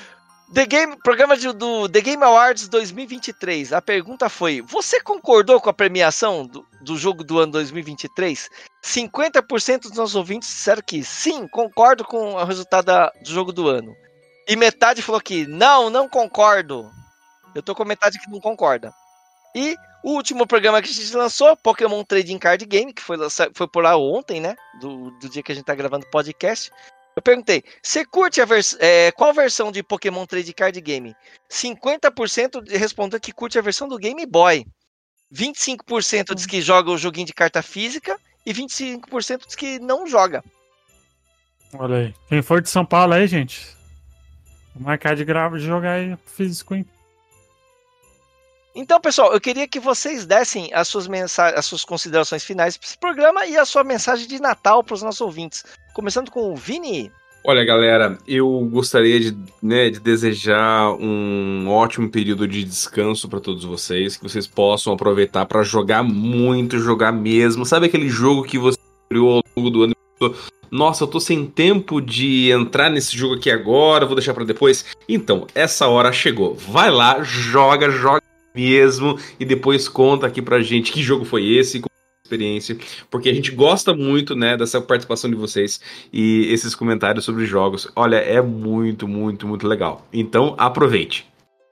The Game, programa de, do The Game Awards dois mil e vinte e três. A pergunta foi: você concordou com a premiação do, do jogo do ano dois mil e vinte e três? cinquenta por cento dos nossos ouvintes disseram que sim, concordo com o resultado da, do jogo do ano. E metade falou que não, não concordo. Eu tô com metade que não concorda. E o último programa que a gente lançou, Pokémon Trading Card Game, que foi, foi por lá ontem, né? Do, do dia que a gente tá gravando o podcast. Eu perguntei, você curte a vers- é, qual versão de Pokémon Trading Card Game? cinquenta por cento respondeu que curte a versão do Game Boy. vinte e cinco por cento diz que joga o joguinho de carta física e vinte e cinco por cento diz que não joga. Olha aí. Quem for de São Paulo aí, gente, vou marcar de grava de jogar aí físico, hein? Então, pessoal, eu queria que vocês dessem as suas, mensa- as suas considerações finais para esse programa e a sua mensagem de Natal para os nossos ouvintes. Começando com o Vini. Olha, galera, eu gostaria de, né, de desejar um ótimo período de descanso para todos vocês, que vocês possam aproveitar para jogar muito, jogar mesmo. Sabe aquele jogo que você criou ao longo do ano e pensou, nossa, eu tô sem tempo de entrar nesse jogo aqui agora, vou deixar para depois? Então, essa hora chegou. Vai lá, joga, joga mesmo e depois conta aqui pra gente que jogo foi esse, como experiência, porque a gente gosta muito, né, dessa participação de vocês e esses comentários sobre jogos. Olha, é muito, muito, muito legal. Então, aproveite.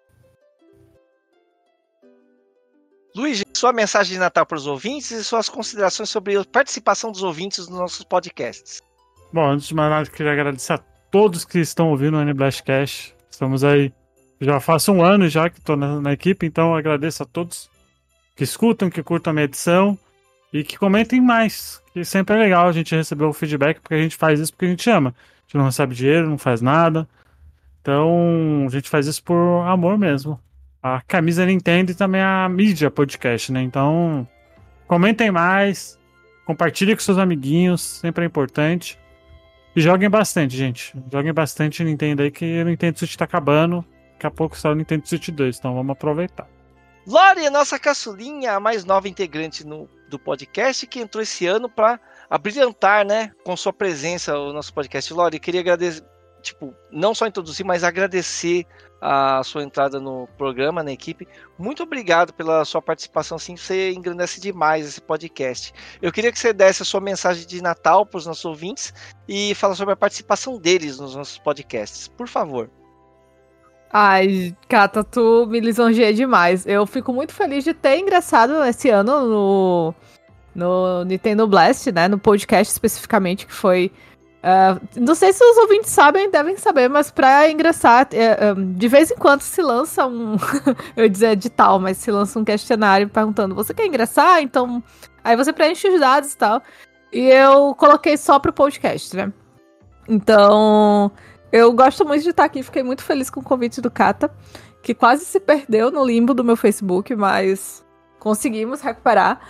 Luiz, sua mensagem de Natal para os ouvintes e suas considerações sobre a participação dos ouvintes nos nossos podcasts. Bom, antes de mais nada, queria agradecer a todos que estão ouvindo o N-Blastcast. Estamos aí, já faz um ano já que estou na, na equipe, então eu agradeço a todos que escutam, que curtam a minha edição e que comentem mais, que sempre é legal a gente receber o feedback, porque a gente faz isso porque a gente ama. A gente não recebe dinheiro, não faz nada, então a gente faz isso por amor mesmo. A camisa Nintendo e também a mídia podcast, né? Então, comentem mais, compartilhem com seus amiguinhos, sempre é importante. E joguem bastante, gente. Joguem bastante Nintendo aí, que o Nintendo Switch tá acabando. Daqui a pouco sai o Nintendo Switch dois, então vamos aproveitar. Lore, nossa caçulinha, a mais nova integrante no, do podcast, que entrou esse ano para abrilhantar, né, com sua presença o nosso podcast. Lore, queria agradecer, tipo, não só introduzir, mas agradecer a sua entrada no programa, na equipe. Muito obrigado pela sua participação, assim, você engrandece demais esse podcast. Eu queria que você desse a sua mensagem de Natal para os nossos ouvintes e falar sobre a participação deles nos nossos podcasts, por favor. Ai, Cata, tu me lisonjeia demais. Eu fico muito feliz de ter ingressado esse ano no, no Nintendo Blast, né? No podcast especificamente, que foi... Uh, não sei se os ouvintes sabem, devem saber, mas pra ingressar, uh, um, de vez em quando se lança um... eu ia dizer edital, mas se lança um questionário perguntando, você quer ingressar? Então, aí você preenche os dados e tal. E eu coloquei só pro podcast, né? Então... eu gosto muito de estar aqui, fiquei muito feliz com o convite do Cata, que quase se perdeu no limbo do meu Facebook, mas conseguimos recuperar.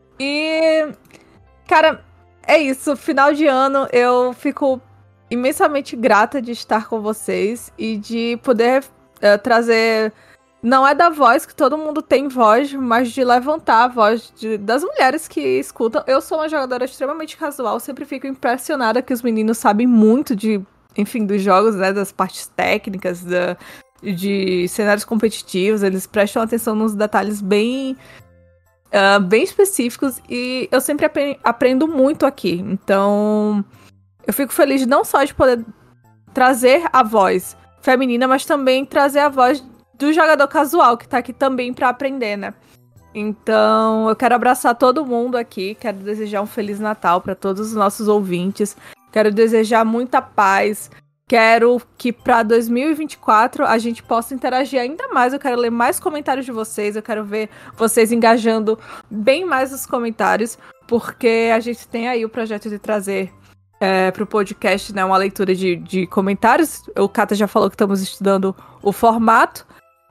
E, cara, é isso. Final de ano, eu fico imensamente grata de estar com vocês e de poder uh, trazer... não é da voz, que todo mundo tem voz, mas de levantar a voz de, das mulheres que escutam. Eu sou uma jogadora extremamente casual, sempre fico impressionada que os meninos sabem muito de... enfim, dos jogos, né, das partes técnicas, da, de cenários competitivos, eles prestam atenção nos detalhes bem, uh, bem específicos e eu sempre ap- aprendo muito aqui. Então, eu fico feliz não só de poder trazer a voz feminina, mas também trazer a voz do jogador casual, que tá aqui também pra aprender, né? Então, eu quero abraçar todo mundo aqui, quero desejar um Feliz Natal pra todos os nossos ouvintes. Quero desejar muita paz. Quero que para dois mil e vinte e quatro a gente possa interagir ainda mais. Eu quero ler mais comentários de vocês. Eu quero ver vocês engajando bem mais nos comentários. Porque a gente tem aí o projeto de trazer é, para o podcast, né, uma leitura de, de comentários. O Cata já falou que estamos estudando o formato.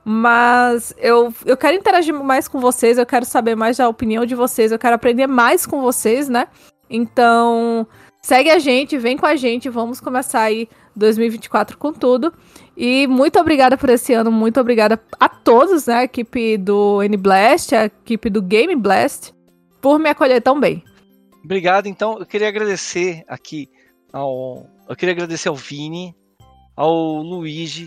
Mas eu, eu quero interagir mais com vocês. Eu quero saber mais da opinião de vocês. Eu quero aprender mais com vocês, né? Então... segue a gente, vem com a gente, vamos começar aí dois mil e vinte e quatro com tudo. E muito obrigada por esse ano, muito obrigada a todos, né, a equipe do N-Blast, a equipe do Game Blast, por me acolher tão bem. Obrigado, então, eu queria agradecer aqui ao... eu queria agradecer ao Vini, ao Luigi,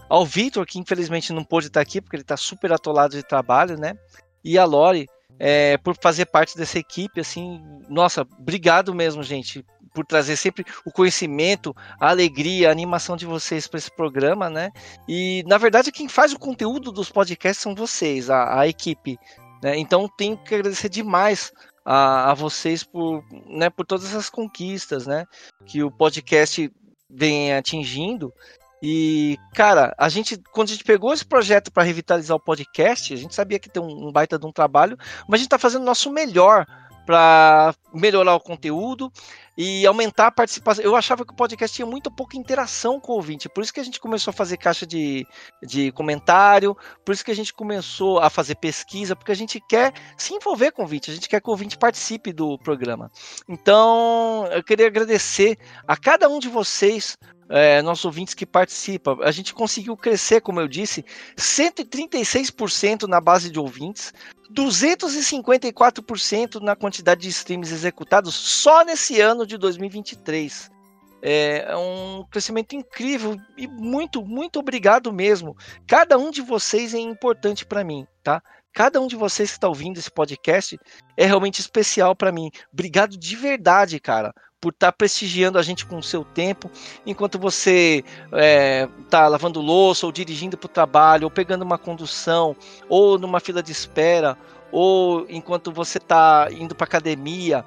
ao Vitor, que infelizmente não pôde estar aqui, porque ele está super atolado de trabalho, né? E a Lori, é, por fazer parte dessa equipe, assim, nossa, obrigado mesmo, gente, por trazer sempre o conhecimento, a alegria, a animação de vocês para esse programa, né? E, na verdade, quem faz o conteúdo dos podcasts são vocês, a, a equipe, né? Então, tenho que agradecer demais a, a vocês por, né, por todas essas conquistas, né? Que o podcast vem atingindo. E, cara, a gente, quando a gente pegou esse projeto para revitalizar o podcast, a gente sabia que tem um, um baita de um trabalho, mas a gente está fazendo o nosso melhor para melhorar o conteúdo e aumentar a participação. Eu achava que o podcast tinha muito pouca interação com o ouvinte, por isso que a gente começou a fazer caixa de, de comentário, por isso que a gente começou a fazer pesquisa, porque a gente quer se envolver com o ouvinte, a gente quer que o ouvinte participe do programa. Então, eu queria agradecer a cada um de vocês, É, nossos ouvintes que participam. A gente conseguiu crescer, como eu disse, cento e trinta e seis por cento na base de ouvintes, duzentos e cinquenta e quatro por cento na quantidade de streams executados só nesse ano de dois mil e vinte e três. É um crescimento incrível e muito, muito obrigado mesmo. Cada um de vocês é importante para mim, tá? Cada um de vocês que está ouvindo esse podcast é realmente especial para mim. Obrigado de verdade, cara, por estar tá prestigiando a gente com o seu tempo, enquanto você está é, lavando louça, ou dirigindo para o trabalho, ou pegando uma condução, ou numa fila de espera, ou enquanto você está indo para academia.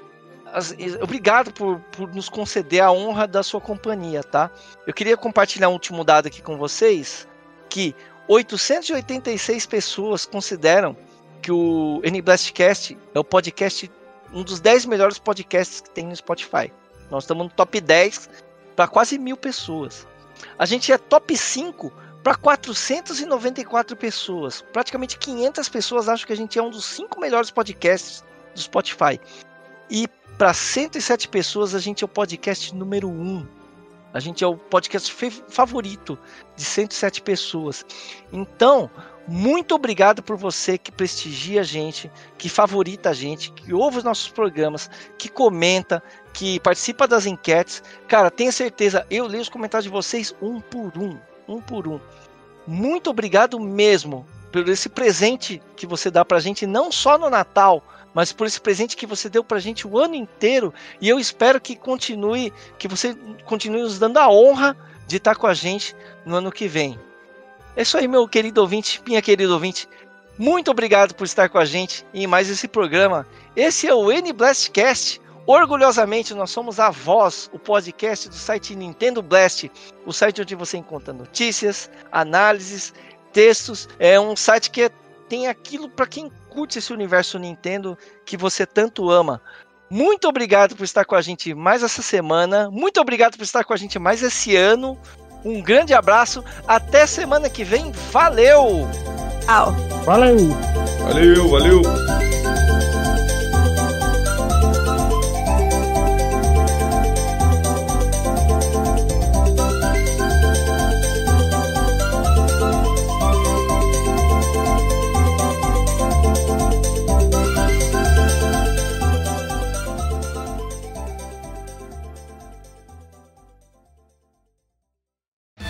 Obrigado por, por nos conceder a honra da sua companhia, tá? Eu queria compartilhar um último dado aqui com vocês, que oitocentas e oitenta e seis pessoas consideram que o NBlastcast é o podcast, um dos dez melhores podcasts que tem no Spotify. Nós estamos no top dez para quase mil pessoas. A gente é top cinco para quatrocentas e noventa e quatro pessoas. Praticamente quinhentas pessoas acham que a gente é um dos cinco melhores podcasts do Spotify. E para cento e sete pessoas a gente é o podcast número um. A gente é o podcast favorito de cento e sete pessoas. Então, muito obrigado por você que prestigia a gente, que favorita a gente, que ouve os nossos programas, que comenta, que participa das enquetes. Cara, tenha certeza, eu leio os comentários de vocês um por um, um por um. Muito obrigado mesmo por esse presente que você dá pra gente, não só no Natal, mas por esse presente que você deu pra gente o ano inteiro. E eu espero que continue, que você continue nos dando a honra de estar com a gente no ano que vem. É isso aí, meu querido ouvinte, minha querida ouvinte. Muito obrigado por estar com a gente em mais esse programa. Esse é o NBlastcast. Orgulhosamente, nós somos a voz, o podcast do site Nintendo Blast, o site onde você encontra notícias, análises, textos. É um site que tem aquilo para quem curte esse universo Nintendo que você tanto ama. Muito obrigado por estar com a gente mais essa semana. Muito obrigado por estar com a gente mais esse ano. Um grande abraço. Até semana que vem. Valeu! Tchau. Valeu! Valeu, valeu!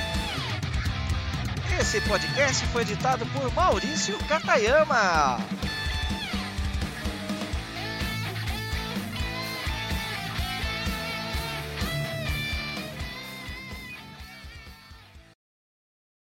Esse podcast foi editado por Maurício Katayama.